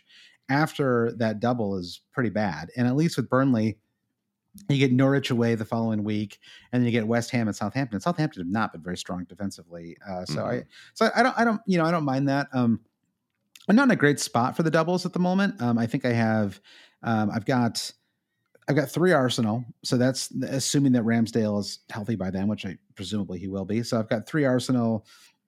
Speaker 1: after that double is pretty bad. And at least with Burnley, you get Norwich away the following week, and then you get West Ham and Southampton. Southampton have not been very strong defensively, uh, so mm-hmm. I so I don't I don't you know I don't mind that. Um, I'm not in a great spot for the doubles at the moment. Um, I think I have um, I've got I've got three Arsenal, so that's assuming that Ramsdale is healthy by then, which I presumably he will be. So I've got three Arsenal.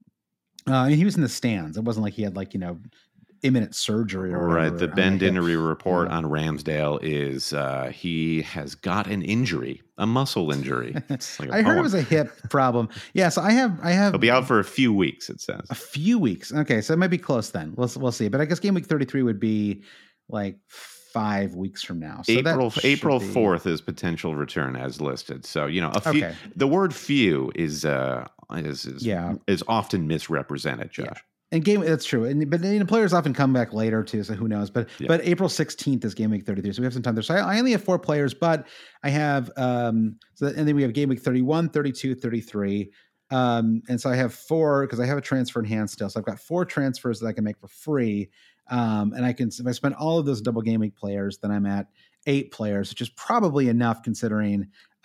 Speaker 1: Uh, and he was in the stands. It wasn't like he had like you know. imminent surgery or
Speaker 2: right. The Ben Dinnery report yeah. on Ramsdale is uh, he has got an injury, a muscle injury. It's like a
Speaker 1: I
Speaker 2: poem.
Speaker 1: heard it was a hip problem. Yeah, so I have I have
Speaker 2: he'll be out for a few weeks. It says
Speaker 1: a few weeks. Okay, so it might be close then. We'll we'll see. But I guess game week thirty-three would be like five weeks from now. So
Speaker 2: April April fourth is potential return as listed. So you know a few. Okay. The word "few" is uh is is,
Speaker 1: yeah.
Speaker 2: is often misrepresented, Josh.
Speaker 1: Yeah. And game that's true, and but you know, players often come back later too, so who knows? But yeah. but April sixteenth is game week thirty-three, so we have some time there. So I, I only have four players, but I have um so and then we have game week thirty-one, thirty-two, thirty-three, um and so I have four because I have a transfer in hand still. So I've got four transfers that I can make for free, um and I can if I spend all of those double game week players, then I'm at eight players, which is probably enough considering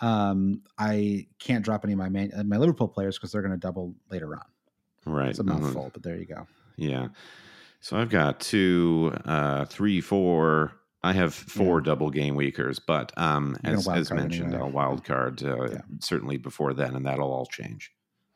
Speaker 1: um I can't drop any of my main, my Liverpool players because they're going to double later on.
Speaker 2: Right.
Speaker 1: It's a mouthful, mm-hmm. but there you go.
Speaker 2: Yeah. So I've got two, uh, three, four. I have four yeah. double game weekers, but um, as, as mentioned, anyway. a wild card uh, yeah. certainly before then, and that'll all change.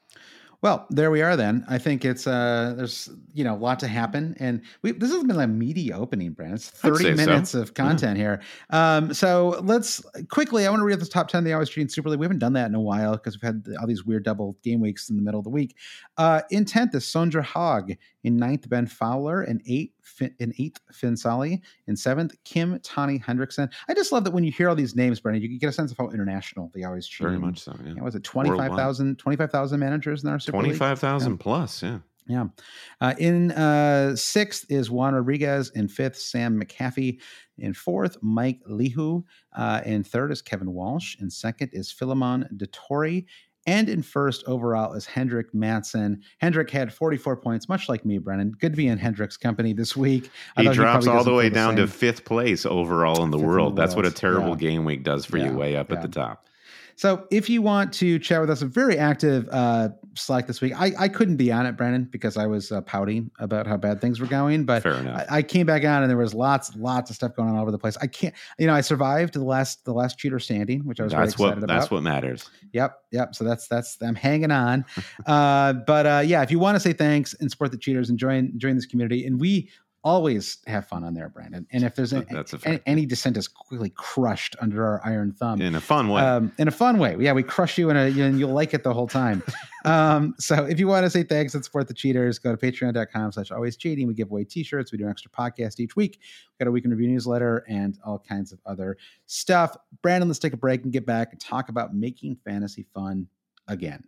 Speaker 1: Well, there we are then. I think it's uh there's you know a lot to happen, and we this has been a meaty opening, Brandon. It's thirty minutes so. of content yeah. here. Um, so let's quickly. I want to read the top ten of the Always Cheating Super League. We haven't done that in a while because we've had all these weird double game weeks in the middle of the week. Uh, in tenth is Sondre Haag. In ninth, Ben Fowler. In eighth, in eighth, Finn Solly. In seventh, Kim Tani Hendrickson. I just love that when you hear all these names, Brandon, you get a sense of how international they always cheat.
Speaker 2: Very much so. Yeah.
Speaker 1: Yeah, was it twenty-five thousand twenty-five thousand managers in our Super League?
Speaker 2: twenty-five thousand yeah. plus, yeah.
Speaker 1: Yeah. Uh, in uh, sixth is Juan Rodriguez. In fifth, Sam McAfee. In fourth, Mike Lihu. Uh, in third is Kevin Walsh. In second is Philemon Dettori. And in first overall is Hendrik Matson. Hendrik had forty-four points, much like me, Brennan. Good to be in Hendrik's company this week.
Speaker 2: He drops he all the way down the to fifth place overall in the fifth world. In the That's world. What a terrible yeah. game week does for yeah. you way up yeah. at the top.
Speaker 1: So if you want to chat with us, a very active uh, Slack this week. I, I couldn't be on it, Brandon, because I was uh, pouting about how bad things were going. But
Speaker 2: Fair enough.
Speaker 1: I, I came back on, and there was lots, lots of stuff going on all over the place. I can't, you know, I survived the last, the last cheater standing, which I was
Speaker 2: that's
Speaker 1: very excited
Speaker 2: what,
Speaker 1: about.
Speaker 2: That's what matters.
Speaker 1: Yep, yep. So that's that's I'm hanging on. uh, but uh, yeah, if you want to say thanks and support the cheaters and join join this community, and we always have fun on there, Brandon. And if there's a, That's a any, any dissent is quickly crushed under our iron thumb
Speaker 2: in a fun way.
Speaker 1: Um, in a fun way, yeah, we crush you in a, and you'll like it the whole time. um, so if you want to say thanks and support the cheaters, go to patreon dot com slash always cheating. We give away t-shirts. We do an extra podcast each week. We've got a week in review newsletter and all kinds of other stuff. Brandon, let's take a break and get back and talk about making fantasy fun again.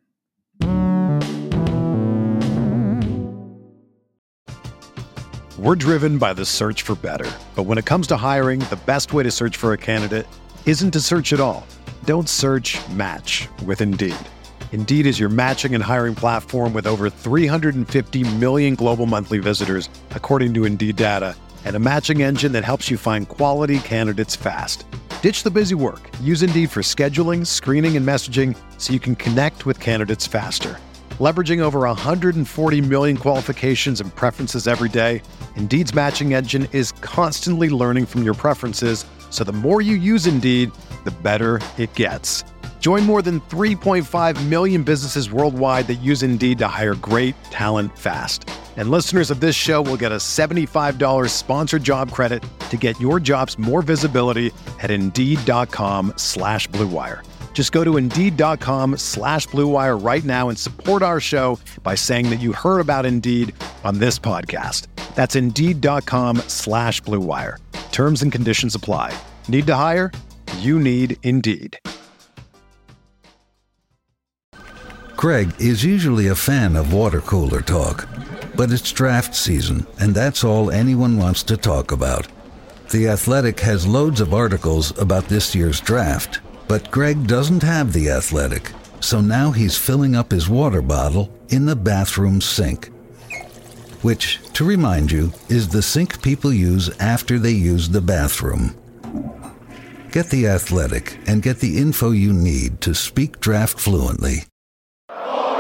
Speaker 3: We're driven by the search for better. But when it comes to hiring, the best way to search for a candidate isn't to search at all. Don't search, match with Indeed. Indeed is your matching and hiring platform with over three hundred fifty million global monthly visitors, according to Indeed data, and a matching engine that helps you find quality candidates fast. Ditch the busy work. Use Indeed for scheduling, screening, and messaging so you can connect with candidates faster. Leveraging over one hundred forty million qualifications and preferences every day, Indeed's matching engine is constantly learning from your preferences, so the more you use Indeed, the better it gets. Join more than three point five million businesses worldwide that use Indeed to hire great talent fast. And listeners of this show will get a seventy-five dollars sponsored job credit to get your jobs more visibility at Indeed.com slash Blue Wire. Just go to Indeed.com slash Blue Wire right now and support our show by saying that you heard about Indeed on this podcast. That's Indeed.com slash Blue Wire. Terms and conditions apply. Need to hire? You need Indeed.
Speaker 4: Greg is usually a fan of water cooler talk, but it's draft season, and that's all anyone wants to talk about. The Athletic has loads of articles about this year's draft. But Greg doesn't have The Athletic, so now he's filling up his water bottle in the bathroom sink. which, to remind you, is the sink people use after they use the bathroom. Get The Athletic and get the info you need to speak draft fluently.
Speaker 1: All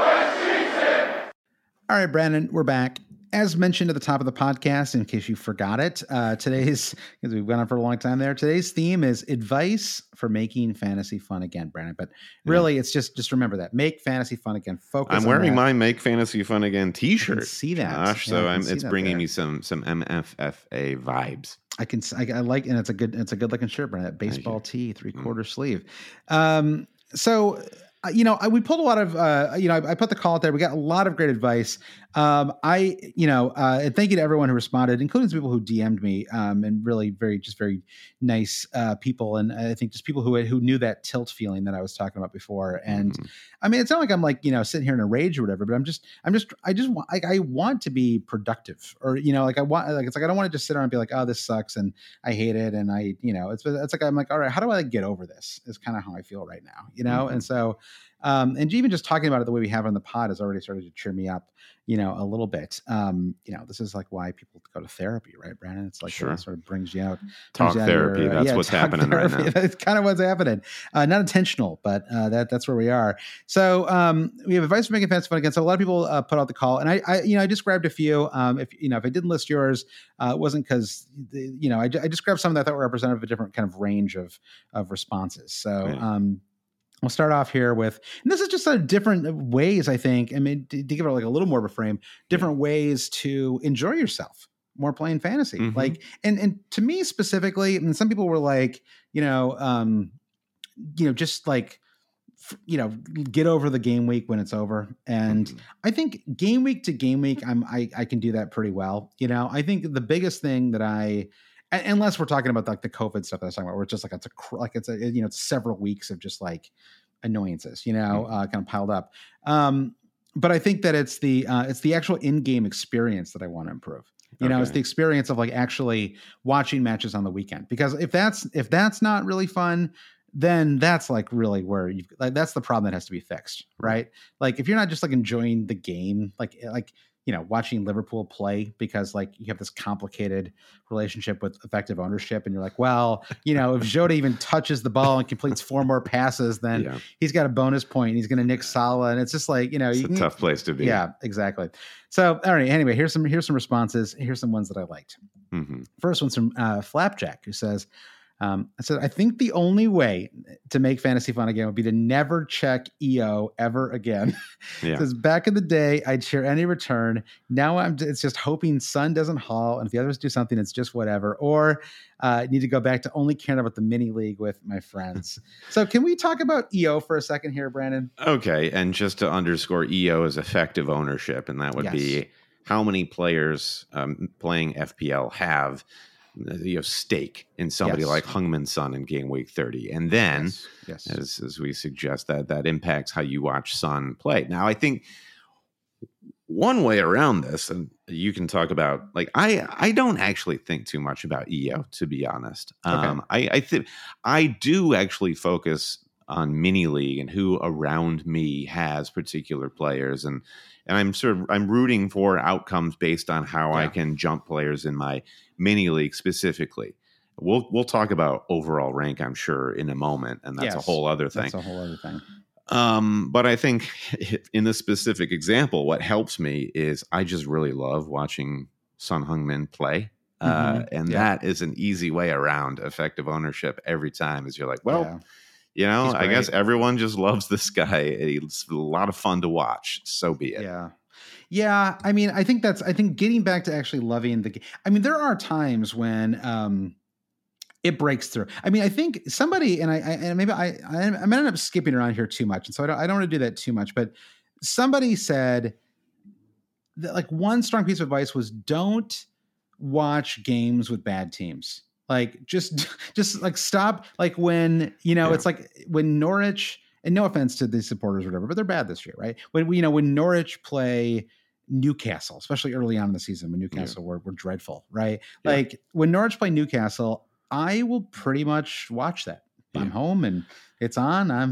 Speaker 1: right, Brandon, we're back. As mentioned at the top of the podcast, in case you forgot it, uh, today's, because we've gone on for a long time there, today's theme is advice for making fantasy fun again, Brandon. But really, yeah. it's just, just remember that. Make fantasy fun again. Focus
Speaker 2: I'm
Speaker 1: on
Speaker 2: wearing
Speaker 1: that.
Speaker 2: my Make Fantasy Fun Again t-shirt.
Speaker 1: See that.
Speaker 2: Gosh,
Speaker 1: yeah,
Speaker 2: so I'm, it's bringing
Speaker 1: there.
Speaker 2: me some some M F F A vibes.
Speaker 1: I can, I, I like, and it's a good, it's a good looking shirt, Brandon. That baseball tee, three quarter mm. sleeve. Um, so, you know, I, we pulled a lot of, uh, you know, I, I put the call out there. We got a lot of great advice. Um, I, you know, uh, and thank you to everyone who responded, including some people who D M'd me, um, and really very, just very nice, uh, people. And I think just people who, who knew that tilt feeling that I was talking about before. And mm-hmm. I mean, it's not like I'm like, you know, sitting here in a rage or whatever, but I'm just, I'm just, I just want, like, I want to be productive, or, you know, like I want, like, it's like, I don't want to just sit around and be like, oh, this sucks and I hate it. And I, you know, it's, it's like, I'm like, all right, how do I like, get over this is kind of how I feel right now, you know? Mm-hmm. And so, Um, and even just talking about it the way we have on the pod has already started to cheer me up, you know, a little bit. Um, you know, this is like why people go to therapy, right, Brandon? It's like,
Speaker 2: sure.
Speaker 1: it sort of brings you out.
Speaker 2: Talk
Speaker 1: you
Speaker 2: therapy.
Speaker 1: Your, uh,
Speaker 2: that's
Speaker 1: yeah,
Speaker 2: what's happening therapy. right now.
Speaker 1: That's kind of what's happening. Uh, not intentional, but uh, that that's where we are. So um, we have advice for making fantasy fun again. So a lot of people uh, put out the call, and I, I, you know, I just grabbed a few. Um, if you know, if I didn't list yours, uh, it wasn't because, you know, I, I just grabbed some that I thought were representative of a different kind of range of of responses. So. Right. Um, We'll start off here with, and this is just a different ways, I think, I mean, to, to give it like a little more of a frame, different yeah. ways to enjoy yourself more playing fantasy. Mm-hmm. Like, and, and to me specifically, I mean, some people were like, you know, um, you know, just like, f- you know, get over the game week when it's over. And mm-hmm. I think game week to game week, I'm, I, I can do that pretty well. You know, I think the biggest thing that I, unless we're talking about like the COVID stuff that I was talking about, where it's just like, it's a, like it's a, you know, it's several weeks of just like annoyances, you know, uh, kind of piled up. Um, but I think that it's the, uh, it's the actual in-game experience that I want to improve. You okay. know, it's the experience of like actually watching matches on the weekend, because if that's, if that's not really fun, then that's like really where you like, that's the problem that has to be fixed. Right. Like if you're not just like enjoying the game, like, like, you know, watching Liverpool play because like you have this complicated relationship with effective ownership. And you're like, well, you know, if Jota even touches the ball and completes four more passes, then yeah. he's got a bonus point and he's going to nick Salah. And it's just like, you know,
Speaker 2: it's
Speaker 1: you
Speaker 2: a
Speaker 1: can,
Speaker 2: tough place to be.
Speaker 1: Yeah, exactly. So, all right. Anyway, here's some, here's some responses. Here's some ones that I liked. Mm-hmm. First one's from uh, Flapjack, who says, Um, I said, I think the only way to make fantasy fun again would be to never check E O ever again. Yeah. Because back in the day, I'd share any return. Now I'm, it's just hoping Sun doesn't haul. And if the others do something, it's just whatever. Or uh, need to go back to only caring about the mini league with my friends. So can we talk about E O for a second here, Brandon?
Speaker 2: Okay. And just to underscore, E O is effective ownership. And that would yes. be how many players um, playing F P L have you know, stake in somebody yes. like Heung-min Son in game week thirty. And then, yes. Yes. As, as we suggest, that that impacts how you watch Son play. Now, I think one way around this, and you can talk about, like, I, I don't actually think too much about E O, to be honest. Okay. Um, I, I think I do actually focus on mini league and who around me has particular players. And, and I'm sort of, I'm rooting for outcomes based on how yeah. I can jump players in my mini league specifically. We'll, we'll talk about overall rank, I'm sure, in a moment. And that's yes, a whole other thing.
Speaker 1: That's a whole other thing.
Speaker 2: Um, but I think in this specific example, what helps me is I just really love watching Son Heung-min play. Mm-hmm. Uh, and yeah. that is an easy way around effective ownership every time, is you're like, well, yeah. you know, I guess everyone just loves this guy. It's a lot of fun to watch. So be it.
Speaker 1: Yeah. Yeah. I mean, I think that's, I think getting back to actually loving the game. I mean, there are times when, um, it breaks through. I mean, I think somebody, and I, I and maybe I, I, I'm going to end up skipping around here too much. And so I don't, I don't want to do that too much, but somebody said that like one strong piece of advice was don't watch games with bad teams. Like just, just like stop. Like when, you know, yeah. it's like when Norwich, and no offense to these supporters or whatever, but they're bad this year, right? When we, you know, when Norwich play Newcastle, especially early on in the season, when Newcastle yeah. were, were dreadful, right? Yeah. Like when Norwich play Newcastle, I will pretty much watch that. Yeah. I'm home and it's on. I'm,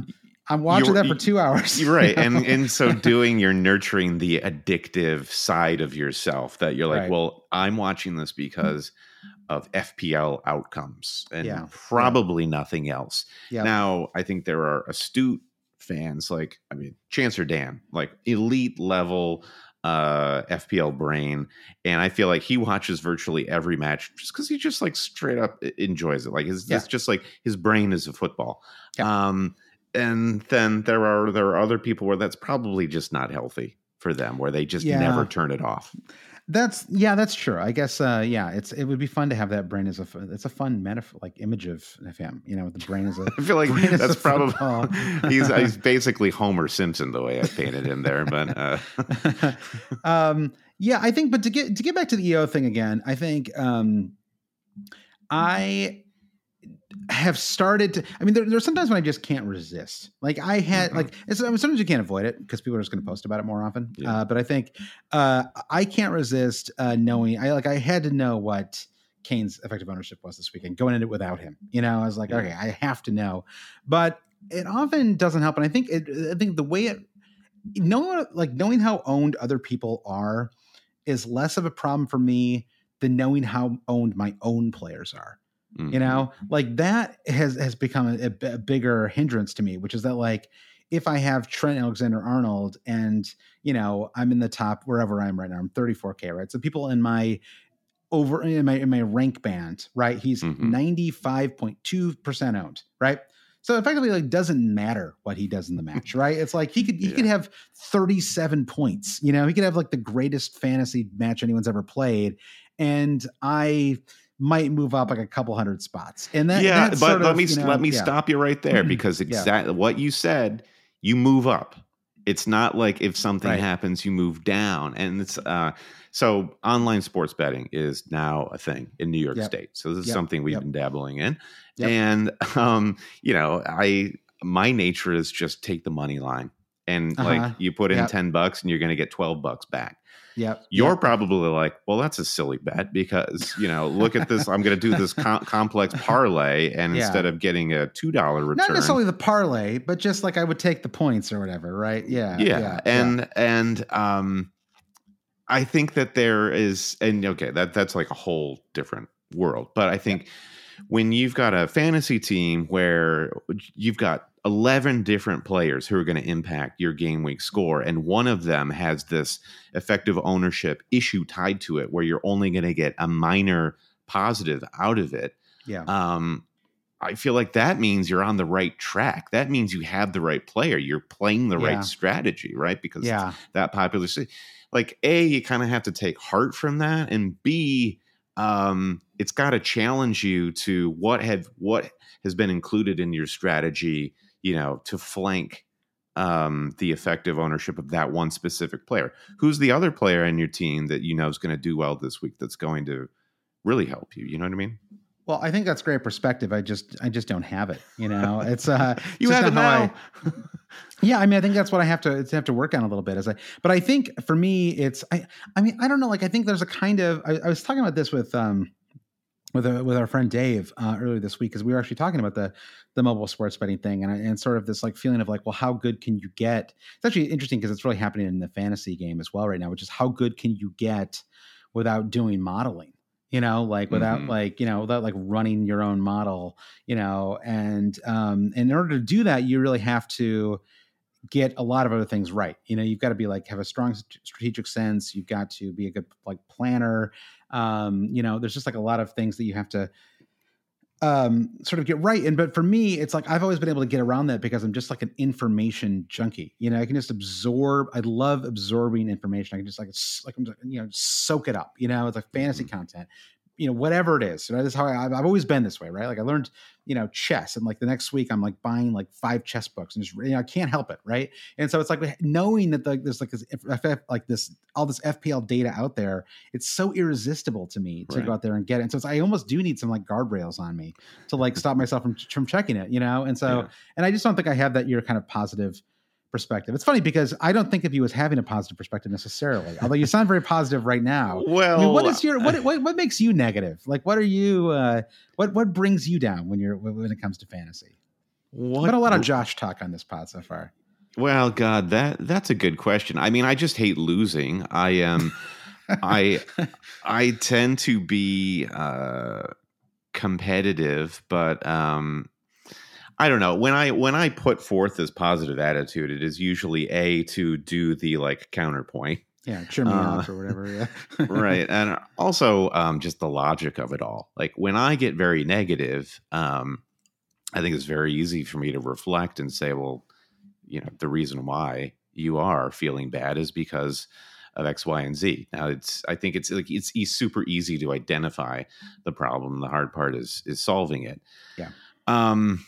Speaker 1: I'm watching that for two hours.
Speaker 2: You're right. And and so doing, you're nurturing the addictive side of yourself that you're like, right. well, I'm watching this because of F P L outcomes and yeah. probably yeah. nothing else. Yep. Now, I think there are astute fans like, I mean, Chancer Dan, like elite level uh, F P L brain. And I feel like he watches virtually every match just because he just like straight up enjoys it. Like it's, yeah. it's just like his brain is a football. Yeah. Um, And then there are there are other people where that's probably just not healthy for them, where they just yeah. never turn it off.
Speaker 1: That's yeah, that's true. I guess uh, yeah, it's it would be fun to have that brain as a it's a fun metaphor, like image of him. You know, the brain is a.
Speaker 2: I feel like that's probably he's he's basically Homer Simpson the way I painted him there, but. Uh.
Speaker 1: um, yeah, I think. But to get to get back to the E O thing again, I think um, I. have started to, I mean, there, there's sometimes when I just can't resist. Like I had, mm-hmm. like, it's, sometimes you can't avoid it because people are just going to post about it more often. Yeah. Uh, but I think uh, I can't resist uh, knowing, I like, I had to know what Kane's effective ownership was this weekend, going into it without him. You know, I was like, yeah. okay, I have to know. But it often doesn't help. And I think, it, I think the way it, knowing, like, knowing how owned other people are is less of a problem for me than knowing how owned my own players are. Mm-hmm. You know, like that has, has become a, a bigger hindrance to me, which is that like, if I have Trent Alexander-Arnold and, you know, I'm in the top wherever I am right now, I'm thirty-four K, right? So people in my over in my, in my rank band, right? He's mm-hmm. ninety-five point two percent owned, right? So effectively like doesn't matter what he does in the match, right? It's like he could, he yeah. could have thirty-seven points, you know, he could have like the greatest fantasy match anyone's ever played. And I, might move up like a couple hundred spots. And that,
Speaker 2: yeah,
Speaker 1: but
Speaker 2: let
Speaker 1: of,
Speaker 2: me,
Speaker 1: you know,
Speaker 2: let me
Speaker 1: yeah.
Speaker 2: stop you right there because exactly yeah. what you said, you move up. It's not like if something right. happens, you move down. And it's, uh, so online sports betting is now a thing in New York yep. State. So this is yep. something we've yep. been dabbling in. Yep. And, um, you know, I, my nature is just take the money line and uh-huh. like you put in yep. ten bucks and you're going to get twelve bucks back.
Speaker 1: Yep.
Speaker 2: You're
Speaker 1: yep.
Speaker 2: probably like, well, that's a silly bet because, you know, look at this. I'm going to do this com- complex parlay. And yeah. instead of getting a two dollars return.
Speaker 1: Not necessarily the parlay, but just like I would take the points or whatever. Right. Yeah.
Speaker 2: Yeah.
Speaker 1: yeah
Speaker 2: and,
Speaker 1: yeah.
Speaker 2: and, um, I think that there is, and okay, that that's like a whole different world. But I think yeah. when you've got a fantasy team where you've got eleven different players who are going to impact your game week score, and one of them has this effective ownership issue tied to it where you're only going to get a minor positive out of it.
Speaker 1: Yeah.
Speaker 2: Um, I feel like that means you're on the right track. That means you have the right player. You're playing the yeah. right strategy, right? Because
Speaker 1: yeah.
Speaker 2: it's that popular. Like A, you kind of have to take heart from that, and B, um, it's got to challenge you to what have what has been included in your strategy, you know, to flank um, the effective ownership of that one specific player. Who's the other player in your team that you know is going to do well this week that's going to really help you? You know what I mean?
Speaker 1: Well, I think that's great perspective. I just, I just don't have it. You know, it's uh,
Speaker 2: you have it now.
Speaker 1: I, yeah, I mean, I think that's what I have to have to work on a little bit. As I, but I think for me, it's, I, I mean, I don't know. Like, I think there's a kind of, I, I was talking about this with, um, with a, with our friend Dave uh, earlier this week, because we were actually talking about the the mobile sports betting thing, and and sort of this like feeling of like, well, how good can you get? It's actually interesting because it's really happening in the fantasy game as well right now, which is how good can you get without doing modeling? You know, like without mm-hmm. like, you know, without like running your own model, you know, and um, and in order to do that, you really have to get a lot of other things right. You know, you've got to be like, have a strong strategic sense. You've got to be a good like planner. Um, you know, there's just like a lot of things that you have to um, sort of get right. And, but for me, it's like, I've always been able to get around that because I'm just like an information junkie. You know, I can just absorb, I love absorbing information. I can just like, like, I'm just, you know, soak it up, you know, it's like fantasy content, you know, whatever it is. So that's how I, I've, I've always been this way, right? Like I learned, you know, chess, and like the next week I'm like buying like five chess books and just, you know, I can't help it. Right. And so it's like knowing that like, there's like this, like this, all this F P L data out there, it's so irresistible to me to right. go out there and get it. And so it's, I almost do need some like guardrails on me to like stop myself from, from checking it, you know? And so, yeah. and I just don't think I have that your kind of positive perspective. It's funny because I don't think of you as having a positive perspective necessarily, although you sound very positive right now.
Speaker 2: Well,
Speaker 1: I mean, what is your what, what what makes you negative? Like, what are you? Uh, what what brings you down when you're when it comes to fantasy? What? Been a lot of Josh talk on this pod so far.
Speaker 2: Well, God, that that's a good question. I mean, I just hate losing. I am, um, I, I tend to be uh, competitive, but um, I don't know. When I when I put forth this positive attitude, it is usually a to do the like counterpoint.
Speaker 1: Yeah, cheer me uh, up or whatever. Yeah,
Speaker 2: right, and also um, just the logic of it all. Like when I get very negative. Um, I think it's very easy for me to reflect and say, well, you know, the reason why you are feeling bad is because of X, Y, and Z. Now, it's I think it's like it's super easy to identify the problem. The hard part is is solving it.
Speaker 1: Yeah.
Speaker 2: Um,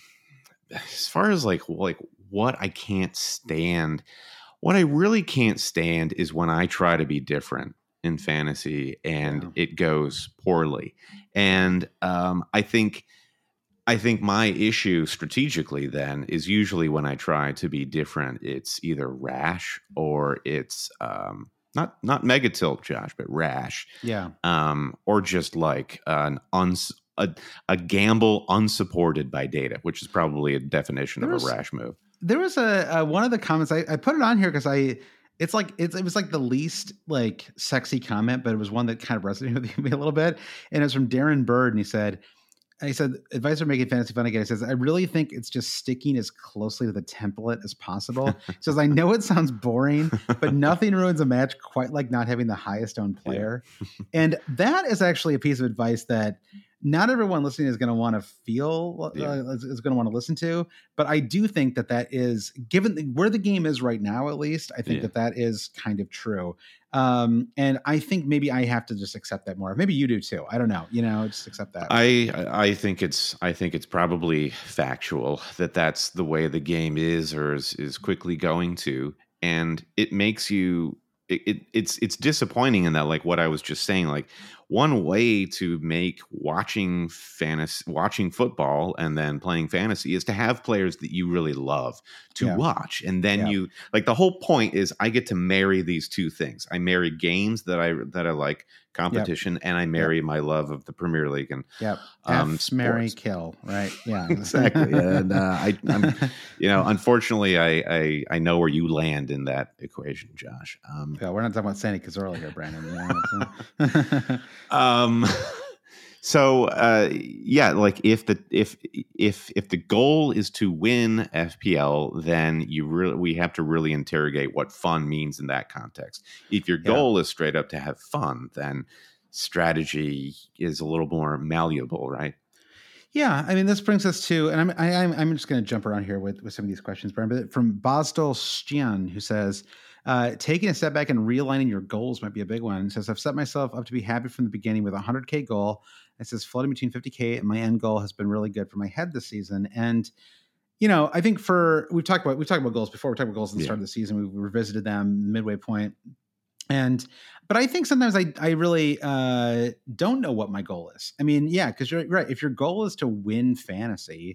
Speaker 2: as far as like like what I can't stand, what I really can't stand is when I try to be different in fantasy and yeah. it goes poorly. And um, I think. I think my issue strategically then is usually when I try to be different, it's either rash or it's um, not not mega tilt, Josh, but rash.
Speaker 1: Yeah.
Speaker 2: Um, or just like an uns a, a gamble unsupported by data, which is probably a definition there of was, a rash move.
Speaker 1: There was a, a one of the comments I, I put it on here because I it's like it's it was like the least like sexy comment, but it was one that kind of resonated with me a little bit, and it was from Darren Bird, and he said. And he said, advice for making fantasy fun again. He says, I really think it's just sticking as closely to the template as possible. He says, I know it sounds boring, but nothing ruins a match quite like not having the highest owned player. Yeah. And that is actually a piece of advice that not everyone listening is going to want to feel, yeah. uh, is, is going to want to listen to. But I do think that that is, given the, where the game is right now, at least, I think yeah. that that is kind of true. Um, and I think maybe I have to just accept that more. Maybe you do too. I don't know. You know, just accept that.
Speaker 2: I I think it's I think it's probably factual that that's the way the game is, or is, is quickly going to, and it makes you. It, it it's it's disappointing in that, like what I was just saying, like one way to make watching fantasy, watching football and then playing fantasy is to have players that you really love to yeah. watch. And then yeah. you like the whole point is I get to marry these two things. I marry games that I, that I like competition yep. and I marry yep. my love of the Premier League and
Speaker 1: yep. um, F, marry, kill. Right. Yeah,
Speaker 2: exactly. And uh, I, I'm, you know, unfortunately I, I, I know where you land in that equation, Josh. Um,
Speaker 1: yeah, we're not talking about Sandy Cazorla here, Brandon. You know,
Speaker 2: um, so, uh, yeah, like if the, if, if, if the goal is to win F P L, then you really, we have to really interrogate what fun means in that context. If your goal yeah. is straight up to have fun, then strategy is a little more malleable, right?
Speaker 1: Yeah. I mean, this brings us to, and I'm, I, I'm, I'm just going to jump around here with, with some of these questions, Brian, but from Bosdol Stian, who says, Uh, taking a step back and realigning your goals might be a big one. It says, I've set myself up to be happy from the beginning with a one hundred K goal. It says floating between fifty K and my end goal has been really good for my head this season. And, you know, I think for, we've talked about, we've talked about goals before. We talked about goals at the yeah. start of the season. We revisited them midway point. And, but I think sometimes I, I really uh, don't know what my goal is. I mean, yeah, because you're right. If your goal is to win fantasy,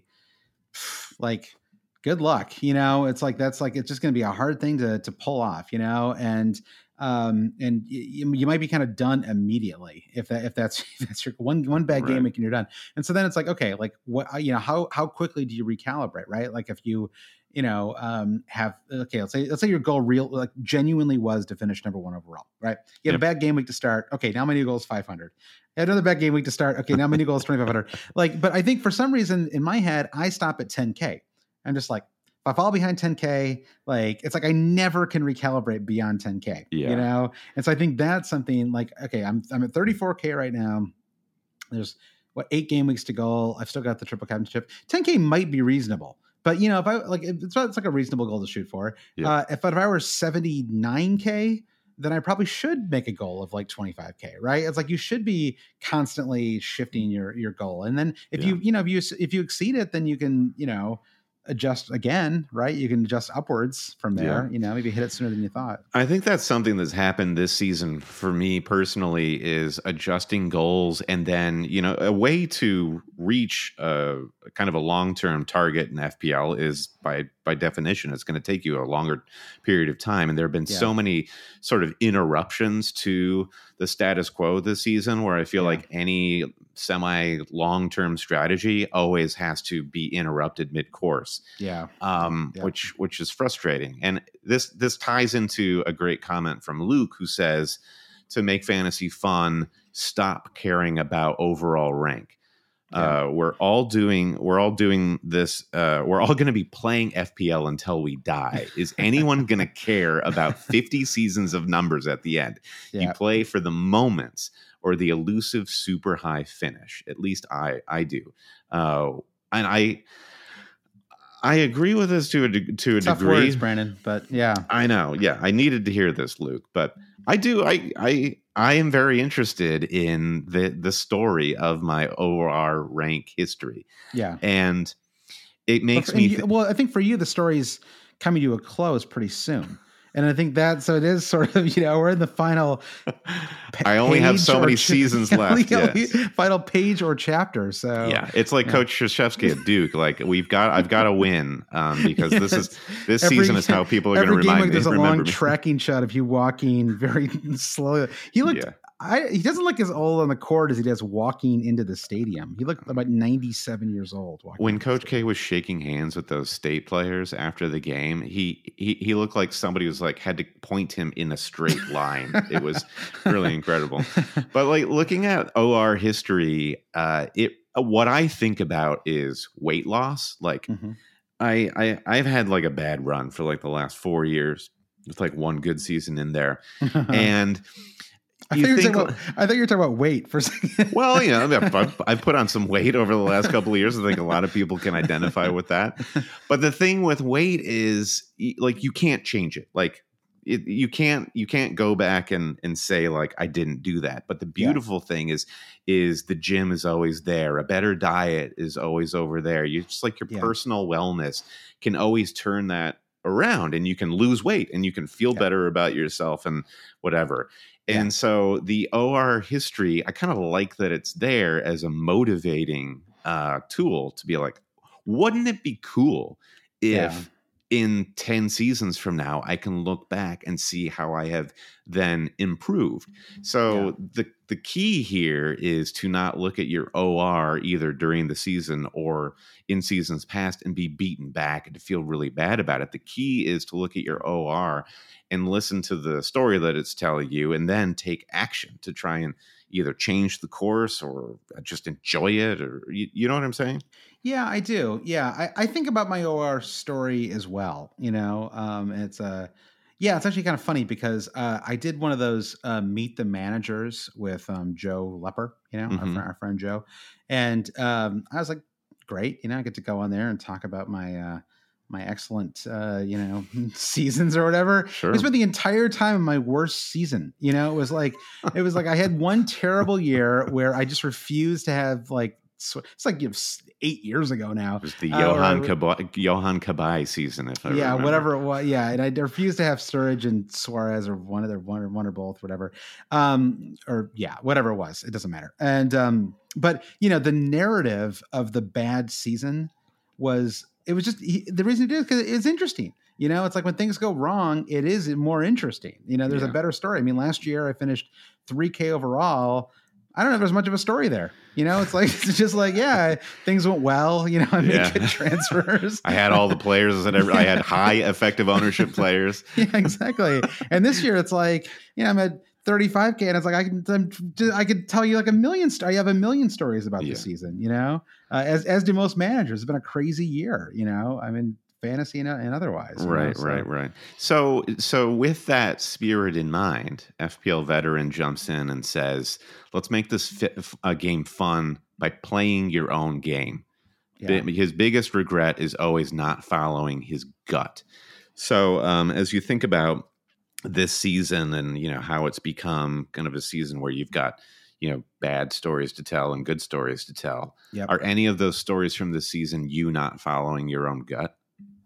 Speaker 1: like, good luck. You know, it's like, that's like, it's just going to be a hard thing to, to pull off, you know? And, um, and you, you might be kind of done immediately if that, if that's, if that's your one, one bad right. game and you're done. And so then it's like, okay, like what, you know, how, how quickly do you recalibrate, right? Like if you, you know, um, have, okay, let's say, let's say your goal real, like genuinely was to finish number one overall, right? You had yep. a bad game week to start. Okay. Now my new goal is five hundred. I had another bad game week to start. Okay. Now my new goal is twenty-five hundred. Like, but I think for some reason in my head, I stop at ten K. I'm just like, if I fall behind ten K, like, it's like I never can recalibrate beyond ten K, yeah. you know? And so I think that's something like, okay, I'm I'm at thirty-four K right now. There's what, eight game weeks to go. I've still got the triple captainship. ten K might be reasonable. But, you know, if I like, it's, it's like a reasonable goal to shoot for. Yeah. Uh, if, if I were seventy-nine K, then I probably should make a goal of like twenty-five K, right? It's like you should be constantly shifting your your goal. And then if yeah. you, you know, if you if you exceed it, then you can, you know, adjust again, right? You can adjust upwards from there, yeah. you know, maybe hit it sooner than you thought.
Speaker 2: I think that's something that's happened this season for me personally is adjusting goals. And then, you know, a way to reach a kind of a long-term target in F P L is by, by definition, it's going to take you a longer period of time. And there have been yeah. so many sort of interruptions to the status quo this season where I feel yeah. like any semi long term strategy always has to be interrupted mid course.
Speaker 1: Yeah.
Speaker 2: Um,
Speaker 1: yeah.
Speaker 2: which which is frustrating. And this this ties into a great comment from Luke, who says, to make fantasy fun, stop caring about overall rank. Yeah. Uh, we're all doing we're all doing this. Uh, we're all going to be playing F P L until we die. Is anyone going to care about fifty seasons of numbers at the end? Yeah. You play for the moments or the elusive super high finish. At least I I do, uh, and I I agree with this to a to a
Speaker 1: Tough
Speaker 2: degree,
Speaker 1: words, Brandon. But yeah,
Speaker 2: I know. Yeah, I needed to hear this, Luke. But I do. I I. I am very interested in the the story of my O R rank history.
Speaker 1: Yeah.
Speaker 2: And it makes
Speaker 1: for,
Speaker 2: me...
Speaker 1: Th- you, well, I think for you, the story's coming to a close pretty soon. And I think that, so it is sort of, you know, we're in the final
Speaker 2: I only have so many ch- seasons left. Yes.
Speaker 1: Final page or chapter. So
Speaker 2: yeah, it's like yeah. Coach Krzyzewski at Duke. Like we've got, I've got to win um, because yes. this is, this every, season is how people are going to remind
Speaker 1: like
Speaker 2: me.
Speaker 1: There's a long
Speaker 2: me.
Speaker 1: tracking shot of you walking very slowly. He looked, yeah. I, he doesn't look as old on the court as he does walking into the stadium. He looked about ninety-seven years old.
Speaker 2: When Coach K was shaking hands with those state players after the game, he he he looked like somebody was like had to point him in a straight line. It was really incredible. But like looking at O R history, uh, it what I think about is weight loss. Like mm-hmm. I I I've had like a bad run for like the last four years with like one good season in there, and.
Speaker 1: I, think about, I thought you were talking about weight for a second.
Speaker 2: Well, you know, I've, I've put on some weight over the last couple of years. I think a lot of people can identify with that. But the thing with weight is, like, you can't change it. Like, it, you can't you can't go back and and say like I didn't do that. But the beautiful yeah. thing is, is the gym is always there. A better diet is always over there. You just like your yeah. personal wellness can always turn that around, and you can lose weight, and you can feel yeah. better about yourself, and whatever. And yeah. so the O R history, I kind of like that it's there as a motivating uh, tool to be like, wouldn't it be cool if yeah. in ten seasons from now, I can look back and see how I have then improved. So yeah. the, the key here is to not look at your O R either during the season or in seasons past and be beaten back and to feel really bad about it. The key is to look at your O R and listen to the story that it's telling you, and then take action to try and either change the course or just enjoy it, or you, you know what I'm saying?
Speaker 1: Yeah, I do. Yeah, I, I think about my O R story as well. You know, um, it's a uh, yeah, it's actually kind of funny because uh, I did one of those uh, meet the managers with um, Joe Lepper, you know, mm-hmm. our, friend, our friend Joe, and um, I was like, great, you know, I get to go on there and talk about my. Uh, my excellent, uh, you know, seasons or whatever.
Speaker 2: Sure.
Speaker 1: I spent the entire time of my worst season. You know, it was like, it was like I had one terrible year where I just refused to have like, it's like you know, eight years ago now.
Speaker 2: It was the uh, Johan Cabai, Johan Cabai season, if I
Speaker 1: yeah,
Speaker 2: remember.
Speaker 1: whatever it was. Yeah, and I refused to have Sturridge and Suarez or one of their one or one or both, whatever. Um, or yeah, whatever it was, it doesn't matter. And um, but you know, the narrative of the bad season was. It was just he, the reason it is because it's interesting. You know, it's like when things go wrong, it is more interesting. You know, there's yeah. a better story. I mean, last year I finished three K overall. I don't know if there's much of a story there. You know, it's like it's just like, yeah, things went well. You know, I made yeah. good transfers.
Speaker 2: I had all the players that I, I had high effective ownership players.
Speaker 1: Yeah, exactly. And this year it's like, you know, I'm at thirty-five K, and it's like I can I'm, I could tell you like a million. St- I have a million stories about yeah. this season. You know, uh, as as do most managers. It's been a crazy year. You know, I mean, fantasy and, and otherwise.
Speaker 2: Right,
Speaker 1: know, so.
Speaker 2: right, right. So, so with that spirit in mind, F P L veteran jumps in and says, "Let's make this fit, a game fun by playing your own game." Yeah. His biggest regret is always not following his gut. So, um, as you think about this season and, you know, how it's become kind of a season where you've got, you know, bad stories to tell and good stories to tell.
Speaker 1: Yep.
Speaker 2: Are any of those stories from this season you not following your own gut?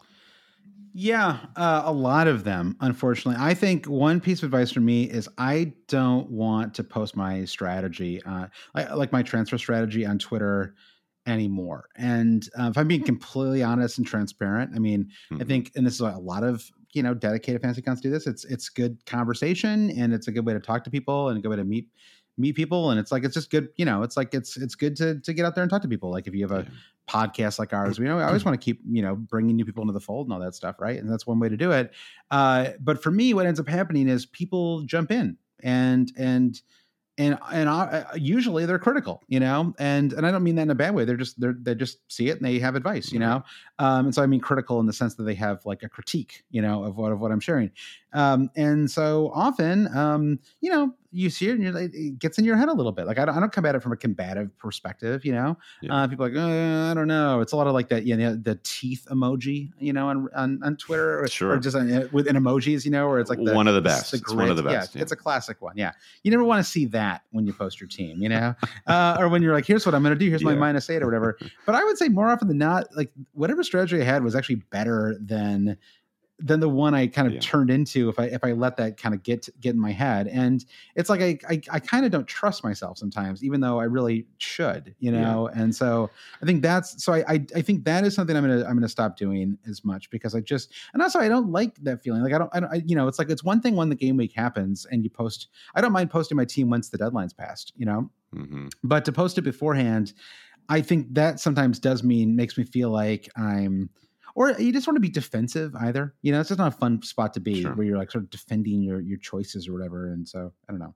Speaker 1: Yeah, uh, a lot of them, unfortunately. I think one piece of advice from me is I don't want to post my strategy, uh, I, like my transfer strategy on Twitter anymore. And uh, if I'm being completely honest and transparent, I mean, mm-hmm. I think, and this is a lot of, you know, dedicated fantasy accounts do this. It's, it's good conversation, and it's a good way to talk to people and a good way to meet, meet people, and it's like it's just good, you know, it's like it's it's good to to get out there and talk to people. Like if you have a yeah. podcast like ours, we know I always want to keep, you know, bringing new people into the fold and all that stuff, right? And that's one way to do it. Uh, but for me, what ends up happening is people jump in and and and and uh, usually they're critical, you know, and and I don't mean that in a bad way. They're just they're they just see it and they have advice, you mm-hmm. know, um, and so I mean critical in the sense that they have like a critique, you know, of what of what I'm sharing, um, and so often, um, you know, you see it and you're like, it gets in your head a little bit. Like I don't I don't come at it from a combative perspective, you know. Yeah. Uh, people are like uh, I don't know. It's a lot of like that, you know, the teeth emoji, you know, on on, on Twitter, or,
Speaker 2: sure.
Speaker 1: or just on, with an emojis, you know, where it's like the,
Speaker 2: one of the best.
Speaker 1: The
Speaker 2: it's one of the best.
Speaker 1: Yeah,
Speaker 2: yeah,
Speaker 1: it's a classic one. Yeah, you never want to see that when you post your team, you know, uh, or when you're like, here's what I'm going to do. Here's yeah. my minus eight or whatever. But I would say more often than not, like whatever strategy I had was actually better than than the one I kind of yeah. turned into if I if I let that kind of get get in my head. And it's like I I, I kind of don't trust myself sometimes, even though I really should, you know. Yeah. And so I think that's so I, I I think that is something I'm gonna I'm gonna stop doing as much, because I just and also I don't like that feeling. Like I don't I don't I, you know, it's like it's one thing when the game week happens and you post. I don't mind posting my team once the deadline's passed, you know, mm-hmm. but to post it beforehand, I think that sometimes does mean makes me feel like I'm. Or you just want to be defensive either. You know, it's just not a fun spot to be sure. where you're like sort of defending your your choices or whatever. And so, I don't know.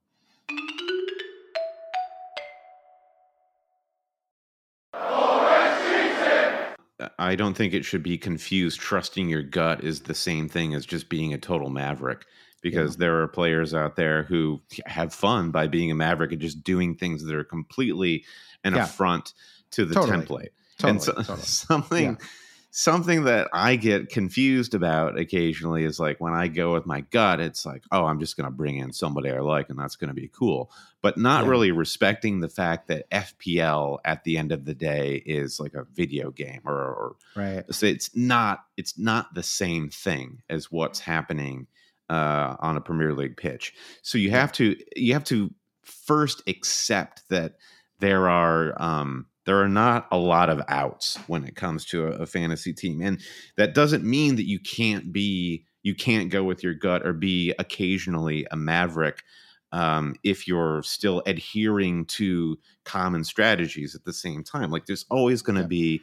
Speaker 2: I don't think it should be confused. Trusting your gut is the same thing as just being a total maverick, because yeah. there are players out there who have fun by being a maverick and just doing things that are completely an yeah. affront to the totally. template.
Speaker 1: Totally.
Speaker 2: And so,
Speaker 1: totally.
Speaker 2: something...
Speaker 1: Yeah.
Speaker 2: Something that I get confused about occasionally is like when I go with my gut, it's like, oh, I'm just going to bring in somebody I like and that's going to be cool. But not yeah. really respecting the fact that F P L at the end of the day is like a video game, or, or
Speaker 1: right.
Speaker 2: So it's not it's not the same thing as what's happening uh, on a Premier League pitch. So you have to you have to first accept that there are um, there are not a lot of outs when it comes to a, a fantasy team. And that doesn't mean that you can't be, you can't go with your gut or be occasionally a maverick um, if you're still adhering to common strategies at the same time. Like there's always going to yeah. be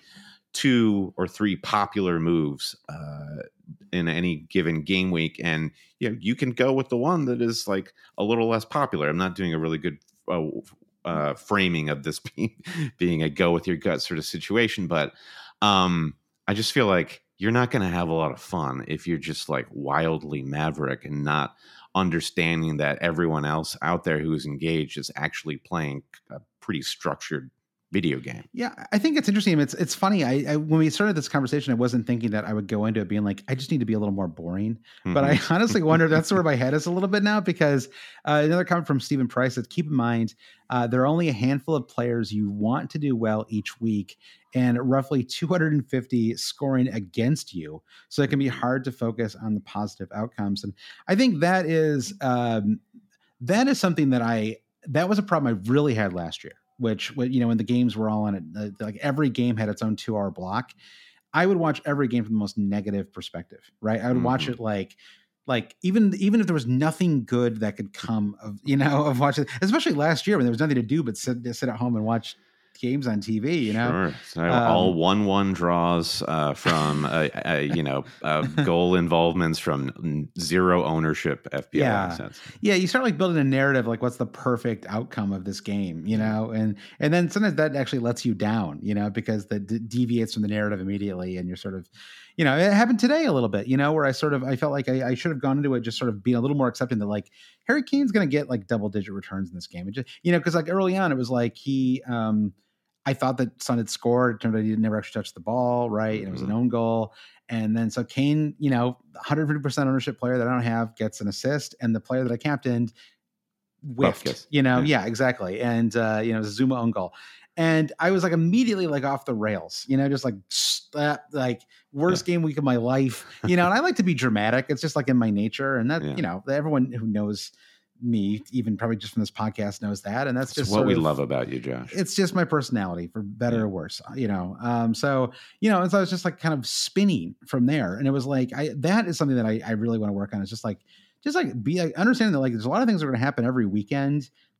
Speaker 2: two or three popular moves uh, in any given game week. And you know, you can go with the one that is like a little less popular. I'm not doing a really good uh, Uh, framing of this being, being a go with your gut sort of situation. But um, I just feel like you're not going to have a lot of fun if you're just like wildly maverick and not understanding that everyone else out there who's engaged is actually playing a pretty structured video game.
Speaker 1: Yeah, I think it's interesting. It's it's funny. I, I when we started this conversation, I wasn't thinking that I would go into it being like, I just need to be a little more boring. Mm-hmm. But I honestly wonder if that's where my head is a little bit now, because uh, another comment from Stephen Price says, keep in mind, uh, there are only a handful of players you want to do well each week, and roughly two hundred fifty scoring against you. So it can be hard to focus on the positive outcomes. And I think that is um, that is something that I that was a problem I really had last year. Which, you know, when the games were all on it, uh, like every game had its own two hour block. I would watch every game from the most negative perspective, right? I would mm-hmm. watch it like, like even, even if there was nothing good that could come of, you know, of watching, especially last year when there was nothing to do but sit, sit at home and watch games on T V, you know,
Speaker 2: sure. So um, all one one draws uh, from uh, uh, you know uh, goal involvements from zero ownership F P L
Speaker 1: yeah.
Speaker 2: assets.
Speaker 1: Yeah, you start like building a narrative like what's the perfect outcome of this game, you know, and and then sometimes that actually lets you down, you know, because that d- deviates from the narrative immediately, and you're sort of, you know, it happened today a little bit, you know, where I sort of I felt like I, I should have gone into it just sort of being a little more accepting that like Harry Kane's going to get like double digit returns in this game, and just you know, because like early on it was like he. um I thought that Son had scored. It turned out he never actually touched the ball, right? And it was an own goal. And then so Kane, you know, one hundred fifty percent ownership player that I don't have gets an assist. And the player that I captained whiffed, Buff, you know? Yeah, yeah exactly. And, uh, you know, it was a Zuma own goal. And I was like immediately like off the rails, you know, just like, that, like worst yeah. game week of my life, you know, and I like to be dramatic. It's just like in my nature. And that, yeah. you know, everyone who knows me, even probably just from this podcast, knows that, and that's, that's just
Speaker 2: what we
Speaker 1: of,
Speaker 2: love about you, Josh.
Speaker 1: It's just my personality, for better yeah. or worse, you know. Um, so you know, and so I was just like kind of spinning from there, and it was like I that is something that I, I really want to work on. It's just like just like be like, understanding that like there's a lot of things that are going to happen every weekend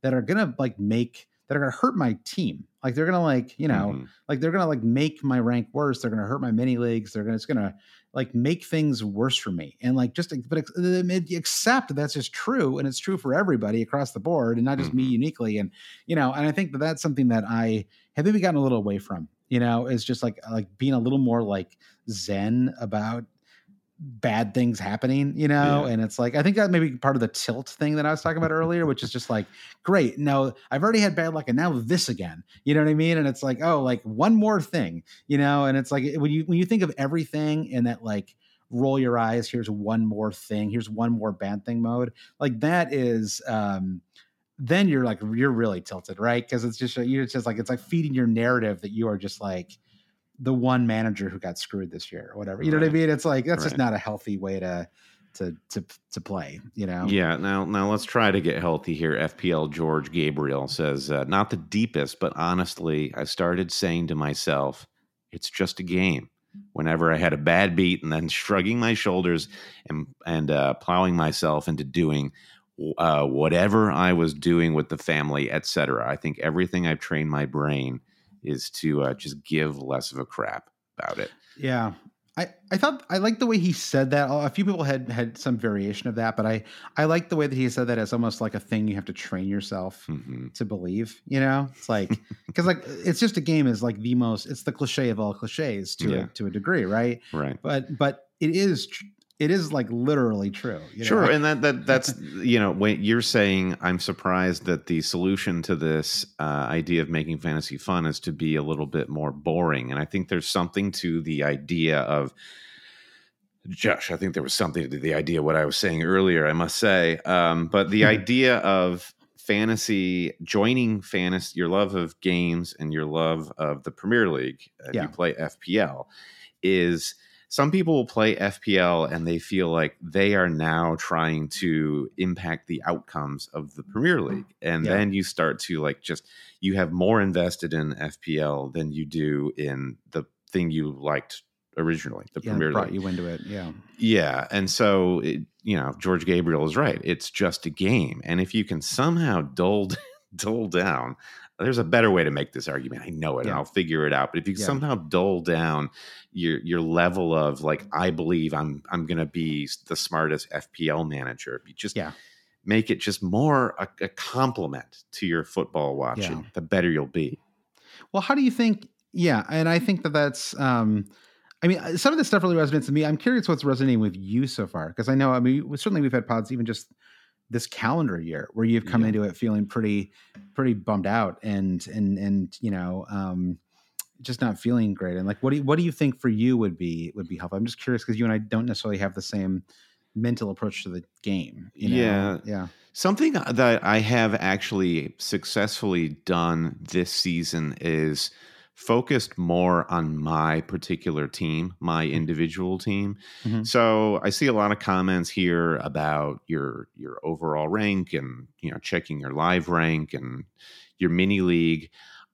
Speaker 1: that are gonna like make that are gonna hurt my team. Like they're gonna like you know mm-hmm. like they're gonna like make my rank worse. They're gonna hurt my mini leagues. They're gonna it's gonna like make things worse for me. And like just but accept that's just true, and it's true for everybody across the board, and not just mm-hmm. me uniquely. And you know, and I think that that's something that I have maybe gotten a little away from. You know, is just like like being a little more like zen about bad things happening, you know, yeah. and it's like I think that may be part of the tilt thing that I was talking about earlier, which is just like, great, no, I've already had bad luck, and now this again, you know what I mean? And it's like, oh, like one more thing, you know, and it's like when you when you think of everything in that like roll your eyes, here's one more thing, here's one more bad thing mode, like that is um then you're like you're really tilted, right? Because it's just you're just like it's like feeding your narrative that you are just like the one manager who got screwed this year or whatever. You know right. what I mean? It's like that's right. just not a healthy way to to to to play. You know?
Speaker 2: Yeah. Now now let's try to get healthy here. F P L George Gabriel says, uh, not the deepest, but honestly, I started saying to myself, it's just a game. Whenever I had a bad beat, and then shrugging my shoulders and and uh, plowing myself into doing Uh, whatever I was doing with the family, et cetera. I think everything I've trained my brain is to uh, just give less of a crap about it.
Speaker 1: Yeah. I, I thought I liked the way he said that. A few people had had some variation of that, but I, I like the way that he said that as almost like a thing you have to train yourself mm-hmm. to believe, you know, it's like, cause like, it's just a game is like the most, it's the cliche of all cliches to, yeah. a, to a degree. Right.
Speaker 2: Right.
Speaker 1: But, but it is tr- It is like literally true. You know?
Speaker 2: Sure. And that, that that's, you know, when you're saying, I'm surprised that the solution to this uh, idea of making fantasy fun is to be a little bit more boring. And I think there's something to the idea of, Josh, I think there was something to the idea of what I was saying earlier, I must say. Um, but the idea of fantasy, joining fantasy, your love of games and your love of the Premier League, if yeah. you play F P L, is... Some people will play F P L and they feel like they are now trying to impact the outcomes of the Premier League. And yeah. then you start to like just, you have more invested in F P L than you do in the thing you liked originally, the
Speaker 1: yeah,
Speaker 2: Premier
Speaker 1: brought
Speaker 2: League.
Speaker 1: you into it. Yeah.
Speaker 2: Yeah. And so, it, you know, George Gabriel is right. It's just a game. And if you can somehow dull, dull down, there's a better way to make this argument. I know it, yeah. and I'll figure it out. But if you yeah. somehow dull down your your level of like, I believe I'm I'm going to be the smartest F P L manager. If you just
Speaker 1: yeah.
Speaker 2: make it just more a, a compliment to your football watching, yeah. the better you'll be.
Speaker 1: Well, how do you think? Yeah, and I think that that's. Um, I mean, some of this stuff really resonates with me. I'm curious what's resonating with you so far, because I know. I mean, certainly we've had pods even just this calendar year where you've come yeah. into it feeling pretty, pretty bummed out and, and, and, you know, um, just not feeling great. And like, what do you, what do you think for you would be, would be helpful? I'm just curious, cause you and I don't necessarily have the same mental approach to the game. You know?
Speaker 2: Yeah.
Speaker 1: Yeah.
Speaker 2: Something that I have actually successfully done this season is focused more on my particular team, my individual team. Mm-hmm. So I see a lot of comments here about your your overall rank and, you know, checking your live rank and your mini league.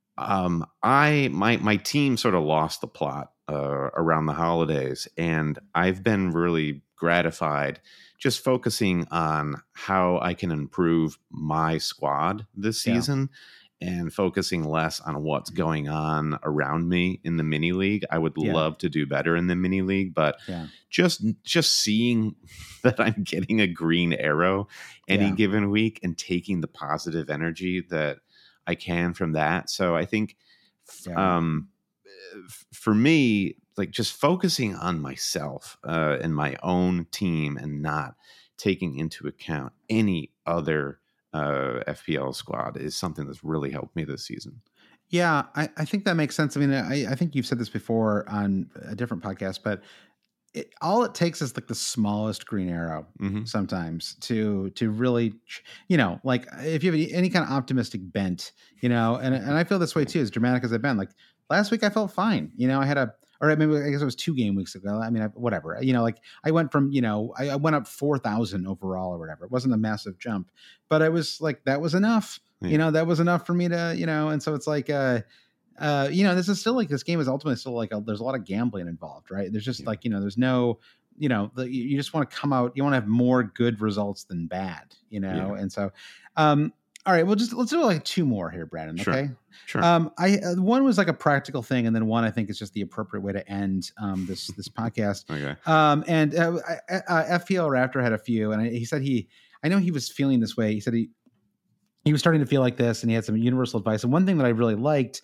Speaker 2: Um, I my my team sort of lost the plot uh, around the holidays, and I've been really gratified just focusing on how I can improve my squad this season. Yeah. And focusing less on what's going on around me in the mini league. I would yeah. love to do better in the mini league, but yeah. just just seeing that I'm getting a green arrow any yeah. given week and taking the positive energy that I can from that. So I think yeah. um, for me, like just focusing on myself uh, and my own team and not taking into account any other uh F P L squad is something that's really helped me this season.
Speaker 1: Yeah, I, I think that makes sense. I mean, I, I think you've said this before on a different podcast, but it, all it takes is like the smallest green arrow mm-hmm. sometimes to to really, you know, like if you have any kind of optimistic bent, you know, and and I feel this way too, as dramatic as I've been. Like last week, I felt fine. You know, I had a Or maybe I guess it was two game weeks ago. I mean, I, whatever, you know, like I went from, you know, I, I went up four thousand overall or whatever. It wasn't a massive jump, but I was like, that was enough, yeah. you know, that was enough for me to, you know, and so it's like, uh, uh, you know, this is still like, this game is ultimately still like, a, there's a lot of gambling involved, right? There's just yeah. like, you know, there's no, you know, the, you just want to come out, you want to have more good results than bad, you know? Yeah. And so, um, all right, well, just let's do like two more here, Brandon.
Speaker 2: Sure.
Speaker 1: Okay.
Speaker 2: Sure.
Speaker 1: Um, I uh, one was like a practical thing, and then one I think is just the appropriate way to end um, this this podcast.
Speaker 2: Okay.
Speaker 1: Um, and uh, uh, F P L Raptor had a few, and I, he said he, I know he was feeling this way. He said he he was starting to feel like this, and he had some universal advice. And one thing that I really liked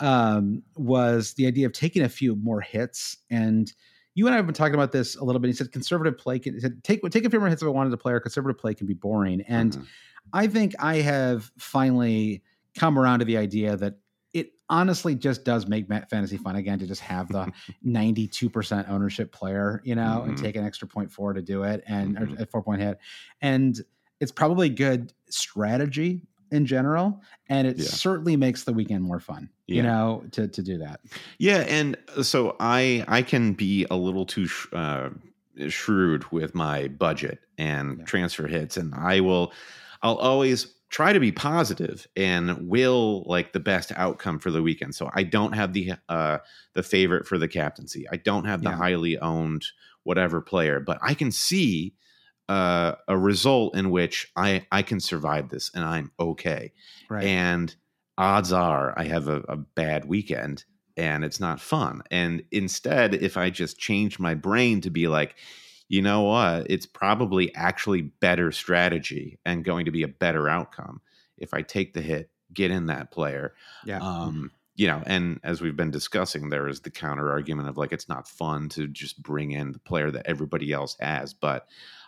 Speaker 1: um, was the idea of taking a few more hits. And you and I have been talking about this a little bit. He said conservative play can he said, take take a few more hits if I wanted to play, or conservative play can be boring. And mm-hmm. I think I have finally come around to the idea that it honestly just does make fantasy fun again to just have the ninety-two percent ownership player, you know, mm-hmm. and take an extra point four to do it, and mm-hmm. a four point hit. And it's probably good strategy in general. And it yeah. certainly makes the weekend more fun, yeah. you know, to, to do that.
Speaker 2: Yeah. And so I, I can be a little too, uh, shrewd with my budget and yeah. transfer hits. And I will, I'll always try to be positive and will like the best outcome for the weekend. So I don't have the uh, the favorite for the captaincy. I don't have the yeah. highly owned whatever player, but I can see uh, a result in which I, I can survive this and I'm okay.
Speaker 1: Right.
Speaker 2: And odds are I have a, a bad weekend and it's not fun. And instead, if I just change my brain to be like, you know what? It's probably actually better strategy and going to be a better outcome if I take the hit, get in that player.
Speaker 1: Yeah.
Speaker 2: Um, you know, and as we've been discussing, there is the counter argument of like, it's not fun to just bring in the player that everybody else has. But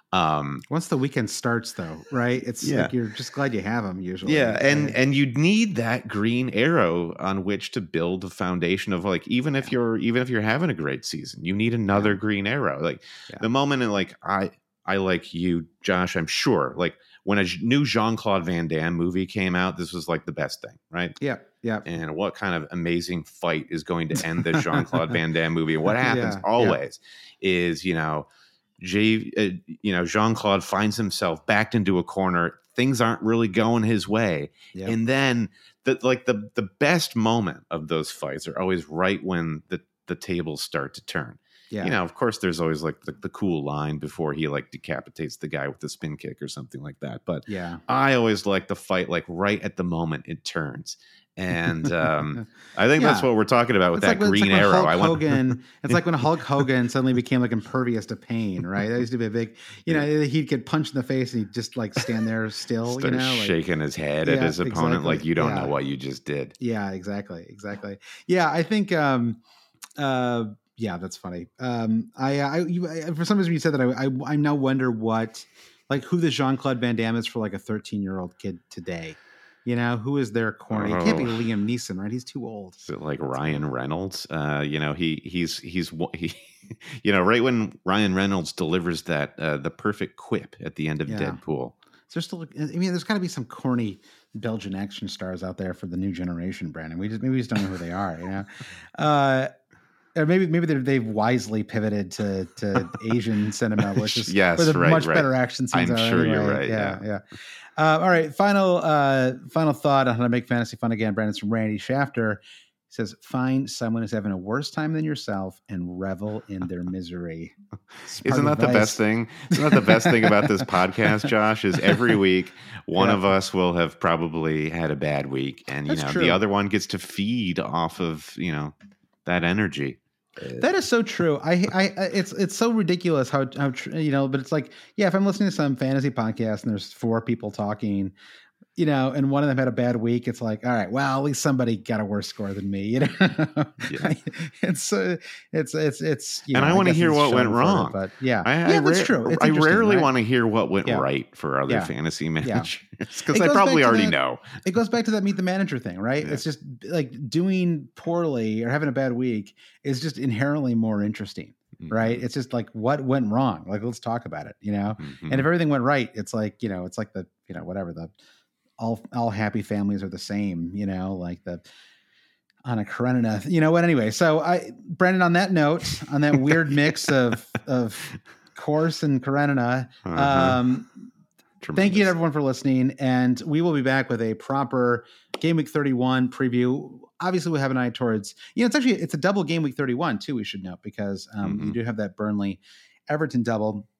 Speaker 2: um,
Speaker 1: once the weekend starts though, right? It's yeah. like, you're just glad you have them usually.
Speaker 2: Yeah. And, right? and you'd need that green arrow on which to build the foundation of like, even if yeah. you're, even if you're having a great season, you need another yeah. green arrow. Like yeah. the moment in like, I, I like you, Josh, I'm sure like when a new Jean-Claude Van Damme movie came out, this was like the best thing, right?
Speaker 1: Yeah. Yeah.
Speaker 2: And what kind of amazing fight is going to end the Jean-Claude Van Damme movie? And what happens yeah. always yeah. is, you know, Jay, uh, you know, Jean-Claude finds himself backed into a corner. Things aren't really going his way. Yep. And then the, like the, the best moment of those fights are always right when the, the tables start to turn. Yeah. You know, of course, there's always like the, the cool line before he like decapitates the guy with the spin kick or something like that. But
Speaker 1: yeah,
Speaker 2: I always like the fight like right at the moment it turns. And um, I think yeah. that's what we're talking about with
Speaker 1: it's
Speaker 2: that
Speaker 1: like,
Speaker 2: green
Speaker 1: it's like
Speaker 2: arrow.
Speaker 1: Hulk
Speaker 2: I want
Speaker 1: Hogan. It's like when Hulk Hogan suddenly became like impervious to pain, right? That used to be a big, you know, he'd get punched in the face and he'd just like stand there still,
Speaker 2: Start
Speaker 1: you know, like,
Speaker 2: shaking his head yeah, at his opponent
Speaker 1: exactly.
Speaker 2: like you don't
Speaker 1: yeah.
Speaker 2: know what you just did.
Speaker 1: Yeah, exactly, exactly. Yeah, I think. Um, uh, yeah, that's funny. Um, I, I, you, I, for some reason, you said that. I, I, I now wonder what, like, who the Jean-Claude Van Damme is for like a thirteen-year-old kid today. You know, who is their corny? It can't be Liam Neeson, right? He's too old.
Speaker 2: Is it like Ryan Reynolds? Uh, you know, he he's he's he, you know, right when Ryan Reynolds delivers that uh, the perfect quip at the end of yeah. Deadpool.
Speaker 1: Is there still? I mean, there's got to be some corny Belgian action stars out there for the new generation, Brandon. We just maybe we just don't know who they are. You know, uh, or maybe maybe they've wisely pivoted to to Asian cinema, which is
Speaker 2: yes,
Speaker 1: where the
Speaker 2: right,
Speaker 1: much
Speaker 2: right.
Speaker 1: better action scenes
Speaker 2: I'm
Speaker 1: are.
Speaker 2: sure
Speaker 1: anyway.
Speaker 2: you're right.
Speaker 1: Yeah,
Speaker 2: yeah.
Speaker 1: yeah. Uh, all right, final uh, final thought on how to make fantasy fun again. Brandon's from Randy Shafter. He says, find someone who's having a worse time than yourself and revel in their misery.
Speaker 2: Isn't that advice. the best thing? Isn't that the best thing about this podcast, Josh, is every week one yeah. of us will have probably had a bad week. And, you That's know, true. the other one gets to feed off of, you know, that energy.
Speaker 1: That is so true. I, I, it's, it's so ridiculous how, how, you know, but it's like, yeah, if I'm listening to some fantasy podcast and there's four people talking, you know, and one of them had a bad week, it's like, all right, well, at least somebody got a worse score than me, you know. Yeah. it's uh, it's it's it's. You
Speaker 2: and
Speaker 1: know,
Speaker 2: I want to hear what went wrong.
Speaker 1: It, but yeah,
Speaker 2: I,
Speaker 1: yeah,
Speaker 2: I
Speaker 1: that's
Speaker 2: ra-
Speaker 1: true. It's
Speaker 2: I rarely
Speaker 1: right?
Speaker 2: want to hear what went
Speaker 1: yeah.
Speaker 2: right for other
Speaker 1: yeah.
Speaker 2: fantasy managers because
Speaker 1: yeah.
Speaker 2: I probably already
Speaker 1: that,
Speaker 2: know.
Speaker 1: It goes back to that meet the manager thing, right? Yeah. It's just like doing poorly or having a bad week is just inherently more interesting. Mm-hmm. Right. It's just like, what went wrong? Like, let's talk about it, you know? Mm-hmm. And if everything went right, it's like, you know, it's like the, you know, whatever the, all, all happy families are the same, you know, like the Anna Karenina, you know what? Anyway, so I, Brandon, on that note, on that weird mix of, of course and Karenina, uh-huh. um, thank you to everyone for listening. And we will be back with a proper Game Week thirty-one preview. Obviously, we'll have an eye towards, you know, it's actually, it's a double Game Week thirty-one too, we should note, because um, mm-hmm. you do have that Burnley Everton double.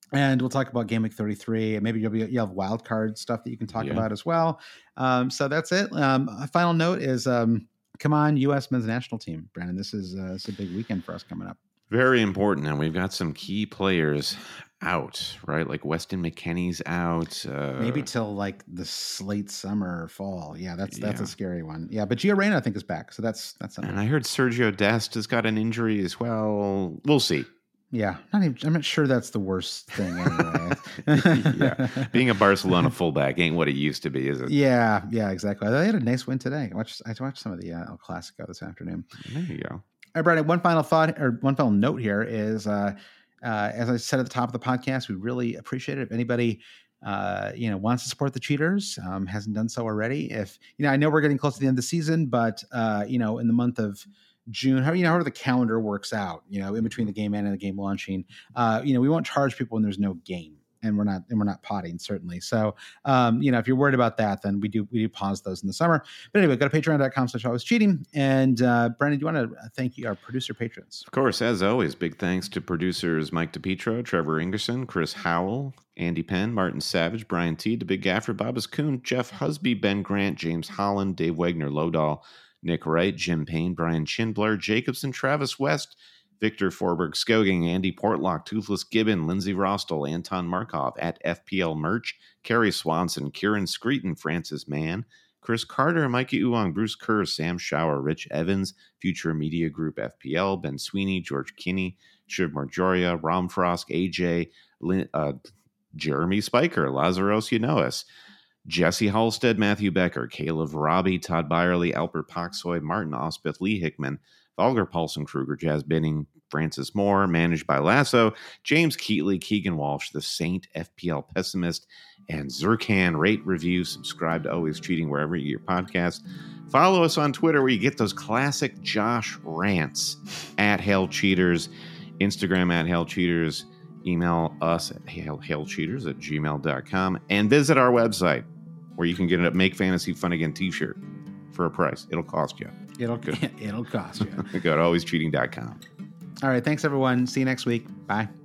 Speaker 1: And we'll talk about Game Week thirty-three, and maybe you'll be you have wild card stuff that you can talk
Speaker 2: yeah.
Speaker 1: about as well. Um, so that's it. Um, a final note is, um, come on, U S men's national team, Brandon. This is uh, it's a big weekend for us coming up.
Speaker 2: Very important, and we've got some key players out, right? Like Weston McKennie's out. Uh,
Speaker 1: Maybe till like the late summer or fall. Yeah, that's that's yeah. a scary one. Yeah, but Gio Reyna I think is back, so that's that's something.
Speaker 2: And I heard Sergio Dest has got an injury as well. We'll see.
Speaker 1: Yeah, not even, I'm not sure that's the worst thing anyway.
Speaker 2: yeah, being a Barcelona fullback ain't what it used to be, is it?
Speaker 1: Yeah, yeah, exactly. They had a nice win today. I watched I watched some of the uh, El Clasico this afternoon.
Speaker 2: There you go.
Speaker 1: All right, Brandon, one final thought or one final note here is, uh, uh, as I said at the top of the podcast, we really appreciate it if anybody, uh, you know, wants to support the Cheaters, um, hasn't done so already. If, you know, I know we're getting close to the end of the season, but, uh, you know, in the month of June, how, you know, however the calendar works out, you know, in between the game and the game launching, uh, you know, we won't charge people when there's no game. And we're not, and we're not potting, certainly. So, um, you know, if you're worried about that, then we do, we do pause those in the summer. But anyway, go to patreon.com slash always cheating. And uh, Brandon, do you want to thank you, our producer patrons?
Speaker 2: Of course, as always, big thanks to producers Mike DePietro, Trevor Ingerson, Chris Howell, Andy Penn, Martin Savage, Brian T, The Big Gaffer, Bobbas Kuhn, Jeff Husby, Ben Grant, James Holland, Dave Wagner, Lodahl, Nick Wright, Jim Payne, Brian Schindler, Jacobson, Travis West, Victor Forberg, Skoging, Andy Portlock, Toothless Gibbon, Lindsey Rostel, Anton Markov, at F P L Merch, Kerry Swanson, Kieran Screeton, Francis Mann, Chris Carter, Mikey Uwang, Bruce Kerr, Sam Schauer, Rich Evans, Future Media Group F P L, Ben Sweeney, George Kinney, Shiv Marjoria, Rom Frost, A J, Lin, uh, Jeremy Spiker, Lazaros Yanois, Jesse Halstead, Matthew Becker, Caleb Robbie, Todd Byerly, Albert Poxoy, Martin Ospeth, Lee Hickman, Volker Paulson Kruger, Jazz Binning, Francis Moore, managed by Lasso, James Keatley, Keegan Walsh, The Saint, F P L Pessimist, and Zirkan. Rate, review, subscribe to Always Cheating wherever you get your podcast. Follow us on Twitter where you get those classic Josh rants at Hail Cheaters, Instagram at Hail Cheaters, email us at hail, hailcheaters at gmail dot com, and visit our website where you can get a Make Fantasy Fun Again t-shirt for a price. It'll cost you.
Speaker 1: It'll it'll cost you.
Speaker 2: Go to always cheating dot com.
Speaker 1: All right. Thanks, everyone. See you next week. Bye.